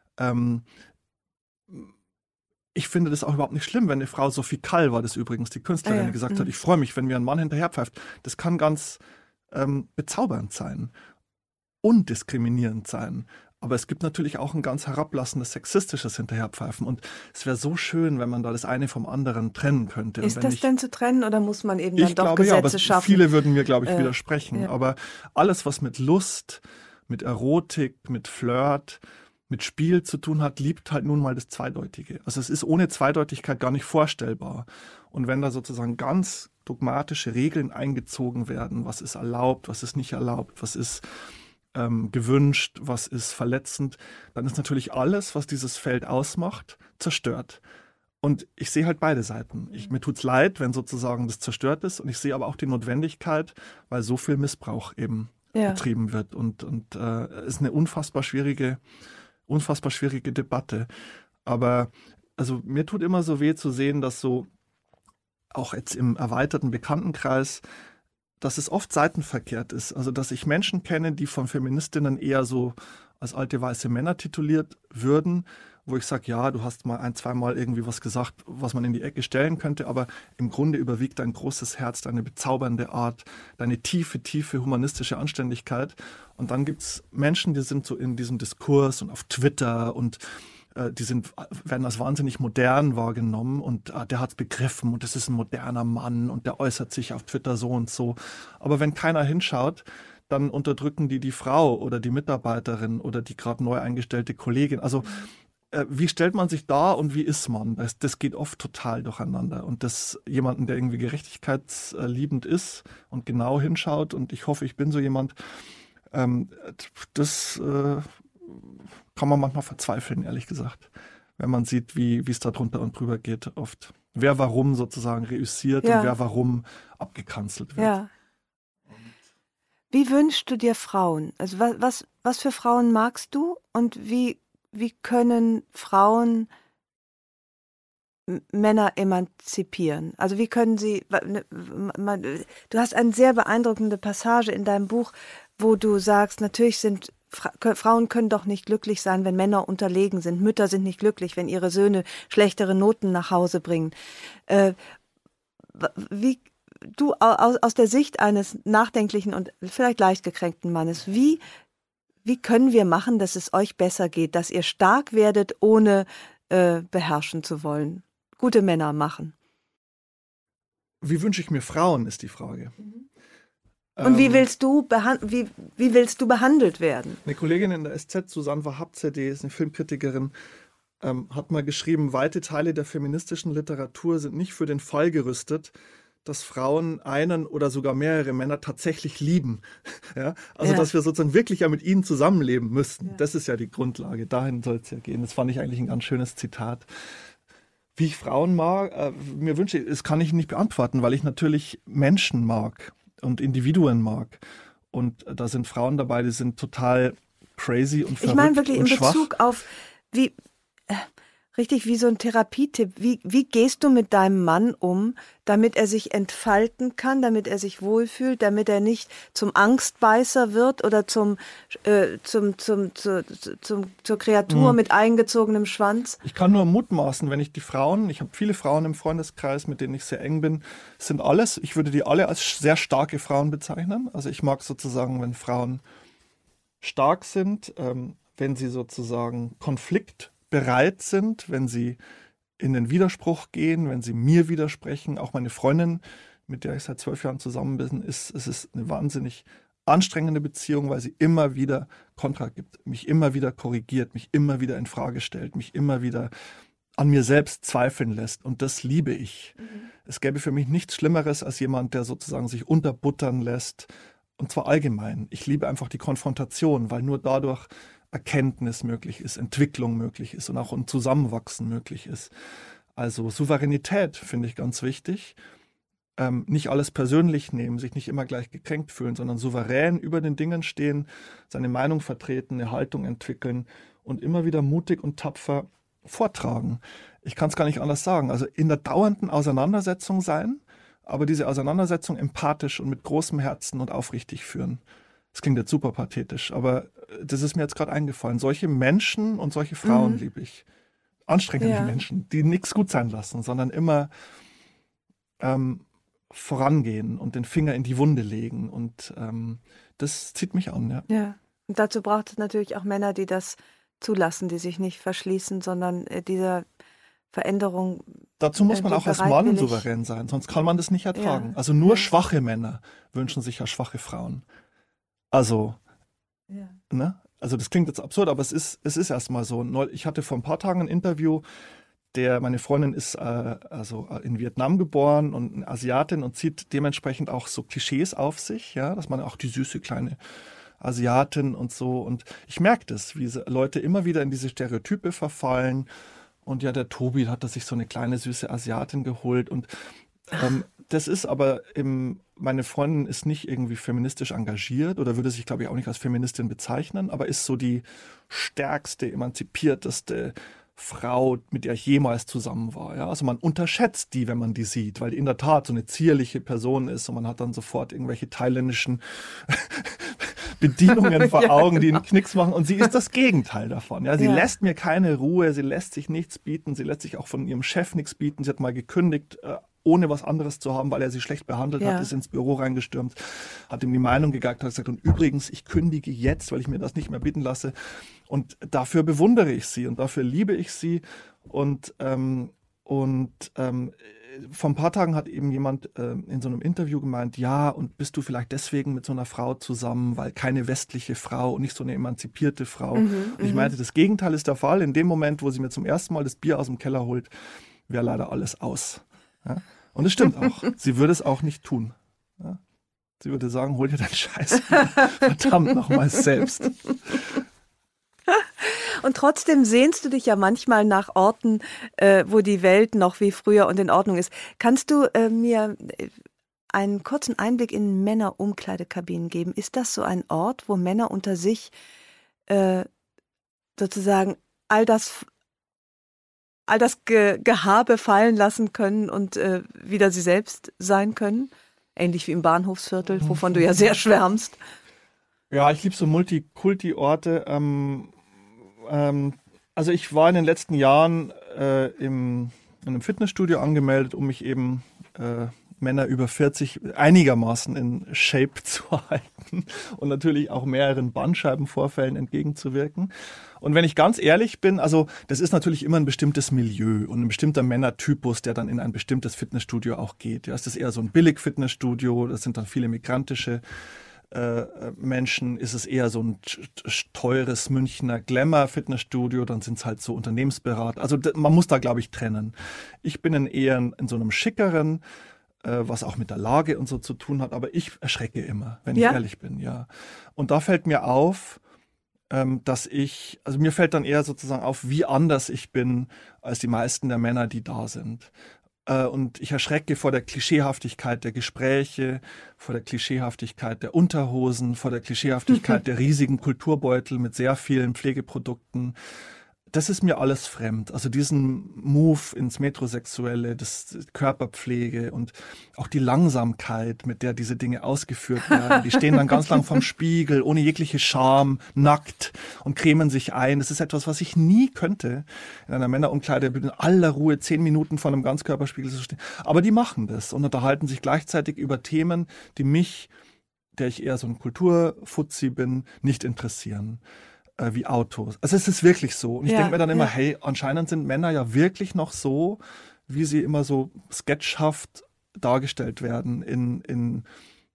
Ich finde das auch überhaupt nicht schlimm, wenn eine Frau, Sophie Kall war das übrigens, die Künstlerin, die gesagt hat, ich freue mich, wenn mir ein Mann hinterherpfeift. Das kann ganz bezaubernd sein, undiskriminierend sein. Aber es gibt natürlich auch ein ganz herablassendes, sexistisches Hinterherpfeifen. Und es wäre so schön, wenn man da das eine vom anderen trennen könnte. Ist das denn zu trennen oder muss man eben dann doch Gesetze schaffen? Viele würden mir, glaube ich, widersprechen. Ja. Aber alles, was mit Lust, mit Erotik, mit Flirt, mit Spiel zu tun hat, liebt halt nun mal das Zweideutige. Also es ist ohne Zweideutigkeit gar nicht vorstellbar. Und wenn da sozusagen ganz dogmatische Regeln eingezogen werden, was ist erlaubt, was ist nicht erlaubt, was ist gewünscht, was ist verletzend, dann ist natürlich alles, was dieses Feld ausmacht, zerstört. Und ich sehe halt beide Seiten. Mir tut's leid, wenn sozusagen das zerstört ist, und ich sehe aber auch die Notwendigkeit, weil so viel Missbrauch eben betrieben wird. Und ist eine unfassbar schwierige Debatte. Aber also mir tut immer so weh zu sehen, dass so auch jetzt im erweiterten Bekanntenkreis, dass es oft seitenverkehrt ist. Also dass ich Menschen kenne, die von Feministinnen eher so als alte weiße Männer tituliert würden, wo ich sage, ja, du hast mal ein-, zweimal irgendwie was gesagt, was man in die Ecke stellen könnte, aber im Grunde überwiegt dein großes Herz, deine bezaubernde Art, deine tiefe humanistische Anständigkeit. Und dann gibt's Menschen, die sind so in diesem Diskurs und auf Twitter und werden als wahnsinnig modern wahrgenommen und der hat's begriffen und das ist ein moderner Mann und der äußert sich auf Twitter so und so. Aber wenn keiner hinschaut, dann unterdrücken die Frau oder die Mitarbeiterin oder die gerade neu eingestellte Kollegin. Also wie stellt man sich da und wie ist man? Das geht oft total durcheinander. Und das jemanden, der irgendwie gerechtigkeitsliebend ist und genau hinschaut, und ich hoffe, ich bin so jemand, das kann man manchmal verzweifeln, ehrlich gesagt, wenn man sieht, wie es da drunter und drüber geht oft. Wer warum sozusagen reüssiert und wer warum abgekanzelt wird. Ja. Wie wünschst du dir Frauen? Also was für Frauen magst du und wie können Frauen Männer emanzipieren? Also wie können sie, du hast eine sehr beeindruckende Passage in deinem Buch, wo du sagst, natürlich sind Frauen können doch nicht glücklich sein, wenn Männer unterlegen sind. Mütter sind nicht glücklich, wenn ihre Söhne schlechtere Noten nach Hause bringen. Wie du aus der Sicht eines nachdenklichen und vielleicht leicht gekränkten Mannes, wie können wir machen, dass es euch besser geht, dass ihr stark werdet, ohne beherrschen zu wollen? Gute Männer machen. Wie wünsche ich mir Frauen, ist die Frage. Und wie willst du behandelt werden? Eine Kollegin in der SZ, Susanne Wahabze, die ist eine Filmkritikerin, hat mal geschrieben, weite Teile der feministischen Literatur sind nicht für den Fall gerüstet, dass Frauen einen oder sogar mehrere Männer tatsächlich lieben. Ja? Also dass wir sozusagen wirklich ja mit ihnen zusammenleben müssten. Ja. Das ist ja die Grundlage. Dahin soll es ja gehen. Das fand ich eigentlich ein ganz schönes Zitat. Wie ich Frauen mag, mir wünsche, das kann ich nicht beantworten, weil ich natürlich Menschen mag und Individuen mag. Und da sind Frauen dabei, die sind total crazy und verrückt. Ich meine wirklich in Bezug auf, richtig wie so ein Therapietipp. Wie gehst du mit deinem Mann um, damit er sich entfalten kann, damit er sich wohlfühlt, damit er nicht zum Angstbeißer wird oder zur Kreatur mit eingezogenem Schwanz? Ich kann nur mutmaßen, wenn ich ich habe viele Frauen im Freundeskreis, mit denen ich sehr eng bin, ich würde die alle als sehr starke Frauen bezeichnen. Also ich mag sozusagen, wenn Frauen stark sind, wenn sie sozusagen konfliktbereit sind, wenn sie in den Widerspruch gehen, wenn sie mir widersprechen. Auch meine Freundin, mit der ich seit 12 Jahren zusammen bin, es ist eine wahnsinnig anstrengende Beziehung, weil sie immer wieder Kontra gibt, mich immer wieder korrigiert, mich immer wieder in Frage stellt, mich immer wieder an mir selbst zweifeln lässt. Und das liebe ich. Es gäbe für mich nichts Schlimmeres als jemand, der sozusagen sich unterbuttern lässt. Und zwar allgemein. Ich liebe einfach die Konfrontation, weil nur dadurch Erkenntnis möglich ist, Entwicklung möglich ist und auch ein Zusammenwachsen möglich ist. Also Souveränität finde ich ganz wichtig. Nicht alles persönlich nehmen, sich nicht immer gleich gekränkt fühlen, sondern souverän über den Dingen stehen, seine Meinung vertreten, eine Haltung entwickeln und immer wieder mutig und tapfer vortragen. Ich kann es gar nicht anders sagen. Also in der dauernden Auseinandersetzung sein, aber diese Auseinandersetzung empathisch und mit großem Herzen und aufrichtig führen. Das klingt jetzt super pathetisch, aber das ist mir jetzt gerade eingefallen. Solche Menschen und solche Frauen liebe ich. Anstrengende Menschen, die nichts gut sein lassen, sondern immer vorangehen und den Finger in die Wunde legen. Und das zieht mich an. Ja. Und dazu braucht es natürlich auch Männer, die das zulassen, die sich nicht verschließen, sondern dieser Veränderung. Dazu muss man auch als Mann souverän sein, sonst kann man das nicht ertragen. Also nur schwache Männer wünschen sich ja schwache Frauen. Also, ne? Also das klingt jetzt absurd, aber es ist erstmal so. Ich hatte vor ein paar Tagen ein Interview, meine Freundin ist also in Vietnam geboren und eine Asiatin und zieht dementsprechend auch so Klischees auf sich, ja, dass man auch die süße kleine Asiatin und so. Und ich merke das, wie Leute immer wieder in diese Stereotype verfallen. Und ja, der Tobi hat sich so eine kleine süße Asiatin geholt. Und das ist aber meine Freundin ist nicht irgendwie feministisch engagiert oder würde sich, glaube ich, auch nicht als Feministin bezeichnen, aber ist so die stärkste, emanzipierteste Frau, mit der ich jemals zusammen war. Ja? Also man unterschätzt die, wenn man die sieht, weil die in der Tat so eine zierliche Person ist und man hat dann sofort irgendwelche thailändischen Bedienungen vor Augen, die einen Knicks machen. Und sie ist das Gegenteil davon. Ja? Sie lässt mir keine Ruhe, sie lässt sich nichts bieten, sie lässt sich auch von ihrem Chef nichts bieten. Sie hat mal gekündigt, ohne was anderes zu haben, weil er sie schlecht behandelt hat, ist ins Büro reingestürmt, hat ihm die Meinung gegeigt, hat gesagt, und übrigens, ich kündige jetzt, weil ich mir das nicht mehr bieten lasse. Und dafür bewundere ich sie und dafür liebe ich sie. Und vor ein paar Tagen hat eben jemand in so einem Interview gemeint, ja, und bist du vielleicht deswegen mit so einer Frau zusammen, weil keine westliche Frau und nicht so eine emanzipierte Frau. Und ich meinte, das Gegenteil ist der Fall. In dem Moment, wo sie mir zum ersten Mal das Bier aus dem Keller holt, wäre leider alles aus. Ja? Und es stimmt auch. Sie würde es auch nicht tun. Ja? Sie würde sagen, hol dir deinen Scheiß verdammt nochmal selbst. Und trotzdem sehnst du dich ja manchmal nach Orten, wo die Welt noch wie früher und in Ordnung ist. Kannst du mir einen kurzen Einblick in Männerumkleidekabinen geben? Ist das so ein Ort, wo Männer unter sich sozusagen all das Gehabe fallen lassen können und wieder sie selbst sein können? Ähnlich wie im Bahnhofsviertel, wovon du ja sehr schwärmst. Ja, ich liebe so Multikulti-Orte. Also ich war in den letzten Jahren in einem Fitnessstudio angemeldet, um mich eben Männer über 40 einigermaßen in Shape zu halten und natürlich auch mehreren Bandscheibenvorfällen entgegenzuwirken. Und wenn ich ganz ehrlich bin, also das ist natürlich immer ein bestimmtes Milieu und ein bestimmter Männertypus, der dann in ein bestimmtes Fitnessstudio auch geht. Ja, ist das eher so ein Billig-Fitnessstudio, das sind dann viele migrantische Menschen, ist es eher so ein teures Münchner Glamour-Fitnessstudio, dann sind es halt so Unternehmensberater. Also man muss da, glaube ich, trennen. Ich bin eher in so einem schickeren, was auch mit der Lage und so zu tun hat, aber ich erschrecke immer, wenn ich ehrlich bin, ja. Und da fällt mir auf, also mir fällt dann eher sozusagen auf, wie anders ich bin als die meisten der Männer, die da sind. Und ich erschrecke vor der Klischeehaftigkeit der Gespräche, vor der Klischeehaftigkeit der Unterhosen, vor der Klischeehaftigkeit der riesigen Kulturbeutel mit sehr vielen Pflegeprodukten. Das ist mir alles fremd. Also diesen Move ins Metrosexuelle, das Körperpflege und auch die Langsamkeit, mit der diese Dinge ausgeführt werden. Die stehen dann ganz lang vorm Spiegel, ohne jegliche Scham, nackt und cremen sich ein. Das ist etwas, was ich nie könnte, in einer Männerumkleide in aller Ruhe 10 Minuten vor einem Ganzkörperspiegel zu stehen. Aber die machen das und unterhalten sich gleichzeitig über Themen, die mich, der ich eher so ein Kulturfuzzi bin, nicht interessieren. Wie Autos. Also es ist wirklich so. Und ich denke mir dann immer, hey, anscheinend sind Männer ja wirklich noch so, wie sie immer so sketchhaft dargestellt werden in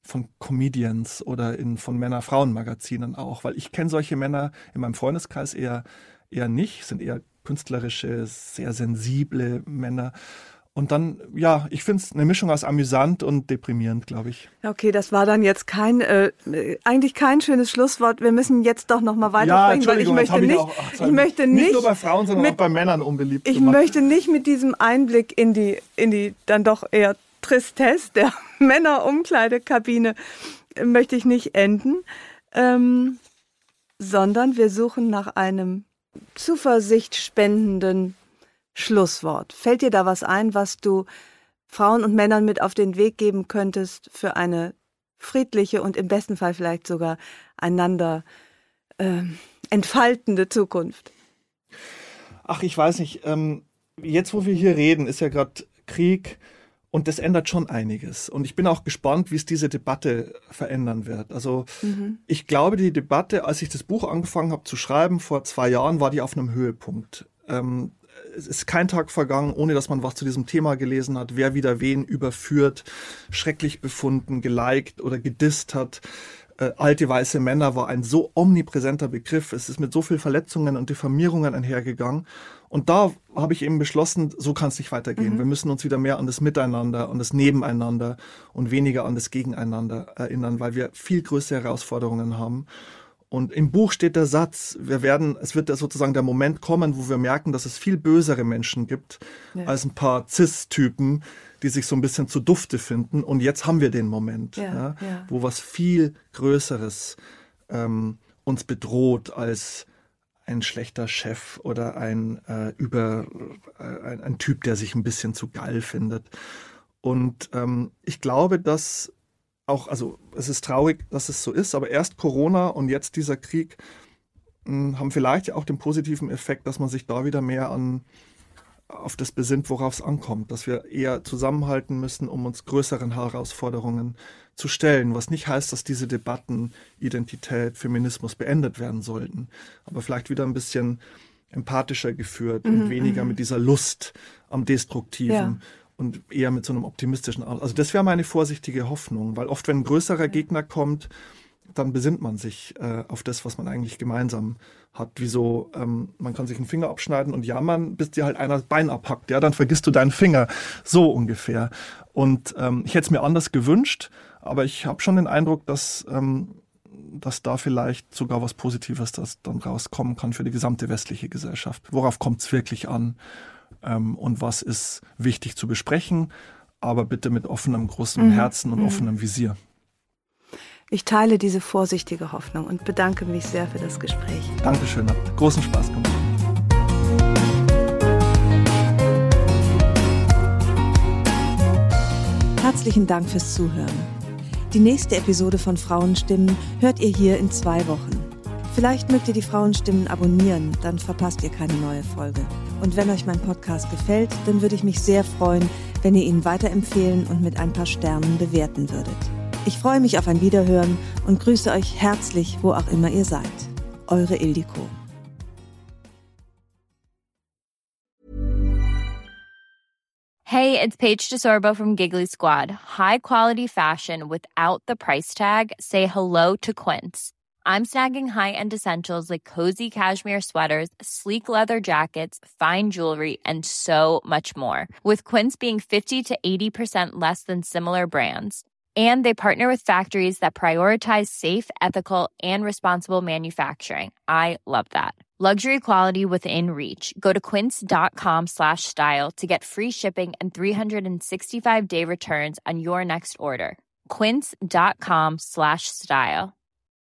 Comedians oder von Männer-Frauen-Magazinen auch, weil ich kenne solche Männer in meinem Freundeskreis eher nicht, sind eher künstlerische, sehr sensible Männer. Und dann, ja, ich finde es eine Mischung aus amüsant und deprimierend, glaube ich. Okay, das war dann jetzt eigentlich kein schönes Schlusswort. Wir müssen jetzt doch noch mal weitersprechen, weil ich möchte nicht nur bei Frauen, sondern auch bei Männern unbeliebt gemacht. Ich möchte nicht mit diesem Einblick in die dann doch eher Tristesse der Männerumkleidekabine möchte ich nicht enden, sondern wir suchen nach einem zuversichtspendenden Schlusswort. Fällt dir da was ein, was du Frauen und Männern mit auf den Weg geben könntest für eine friedliche und im besten Fall vielleicht sogar einander entfaltende Zukunft? Ach, ich weiß nicht. Jetzt, wo wir hier reden, ist ja gerade Krieg und das ändert schon einiges. Und ich bin auch gespannt, wie es diese Debatte verändern wird. Also ich glaube, die Debatte, als ich das Buch angefangen habe zu schreiben, vor 2 Jahren, war die auf einem Höhepunkt. Es ist kein Tag vergangen, ohne dass man was zu diesem Thema gelesen hat, wer wieder wen überführt, schrecklich befunden, geliked oder gedisst hat. Alte weiße Männer war ein so omnipräsenter Begriff. Es ist mit so vielen Verletzungen und Diffamierungen einhergegangen. Und da habe ich eben beschlossen, so kann es nicht weitergehen. Wir müssen uns wieder mehr an das Miteinander, an das Nebeneinander und weniger an das Gegeneinander erinnern, weil wir viel größere Herausforderungen haben. Und im Buch steht der Satz, es wird sozusagen der Moment kommen, wo wir merken, dass es viel bösere Menschen gibt, als ein paar Cis-Typen, die sich so ein bisschen zu dufte finden. Und jetzt haben wir den Moment, wo was viel Größeres uns bedroht als ein schlechter Chef oder ein Typ, der sich ein bisschen zu geil findet. Und ich glaube, dass es ist traurig, dass es so ist, aber erst Corona und jetzt dieser Krieg haben vielleicht ja auch den positiven Effekt, dass man sich da wieder mehr auf das besinnt, worauf es ankommt, dass wir eher zusammenhalten müssen, um uns größeren Herausforderungen zu stellen, was nicht heißt, dass diese Debatten Identität, Feminismus beendet werden sollten, aber vielleicht wieder ein bisschen empathischer geführt und weniger mit dieser Lust am Destruktiven. Und eher mit so einem optimistischen, also das wäre meine vorsichtige Hoffnung, weil oft, wenn ein größerer Gegner kommt, dann besinnt man sich auf das, was man eigentlich gemeinsam hat. Wieso, man kann sich einen Finger abschneiden und jammern, bis dir halt einer das Bein abhackt, dann vergisst du deinen Finger, so ungefähr. Und ich hätte es mir anders gewünscht, aber ich habe schon den Eindruck, dass da vielleicht sogar was Positives das dann rauskommen kann für die gesamte westliche Gesellschaft. Worauf kommt es wirklich an? Und was ist wichtig zu besprechen, aber bitte mit offenem, großem Herzen und offenem Visier. Ich teile diese vorsichtige Hoffnung und bedanke mich sehr für das Gespräch. Dankeschön, hat großen Spaß gemacht. Herzlichen Dank fürs Zuhören. Die nächste Episode von Frauenstimmen hört ihr hier in 2 Wochen. Vielleicht mögt ihr die Frauenstimmen abonnieren, dann verpasst ihr keine neue Folge. Und wenn euch mein Podcast gefällt, dann würde ich mich sehr freuen, wenn ihr ihn weiterempfehlen und mit ein paar Sternen bewerten würdet. Ich freue mich auf ein Wiederhören und grüße euch herzlich, wo auch immer ihr seid. Eure Ildiko. Hey, it's Paige DeSorbo from Giggly Squad. High quality fashion without the price tag. Say hello to Quince. I'm snagging high-end essentials like cozy cashmere sweaters, sleek leather jackets, fine jewelry, and so much more. With Quince being 50 to 80% less than similar brands. And they partner with factories that prioritize safe, ethical, and responsible manufacturing. I love that. Luxury quality within reach. Go to quince.com/style to get free shipping and 365-day returns on your next order. Quince.com/style.